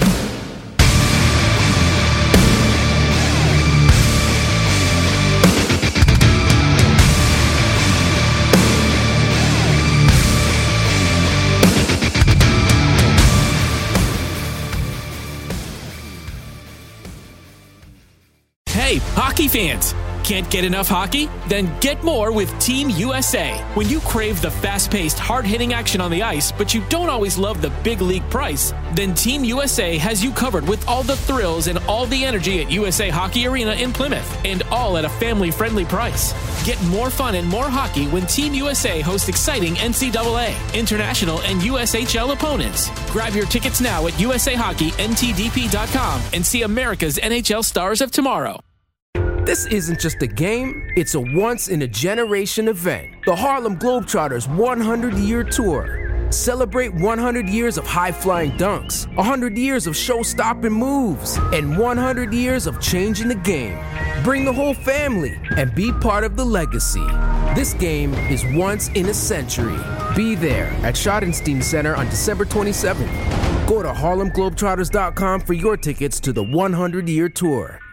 Hey, hockey fans! Can't get enough hockey? Then get more with Team U S A. When you crave the fast-paced, hard-hitting action on the ice, but you don't always love the big league price, then Team U S A has you covered with all the thrills and all the energy at U S A Hockey Arena in Plymouth, and all at a family-friendly price. Get more fun and more hockey when Team U S A hosts exciting N C double A, international, and U S H L opponents. Grab your tickets now at U S A Hockey N T D P dot com and see America's N H L stars of tomorrow. This isn't just a game, it's a once-in-a-generation event. The Harlem Globetrotters one hundred year Tour. Celebrate one hundred years of high-flying dunks, one hundred years of show-stopping moves, and one hundred years of changing the game. Bring the whole family and be part of the legacy. This game is once in a century. Be there at Schottenstein Center on December twenty-seventh. Go to Harlem Globetrotters dot com for your tickets to the one hundred year Tour.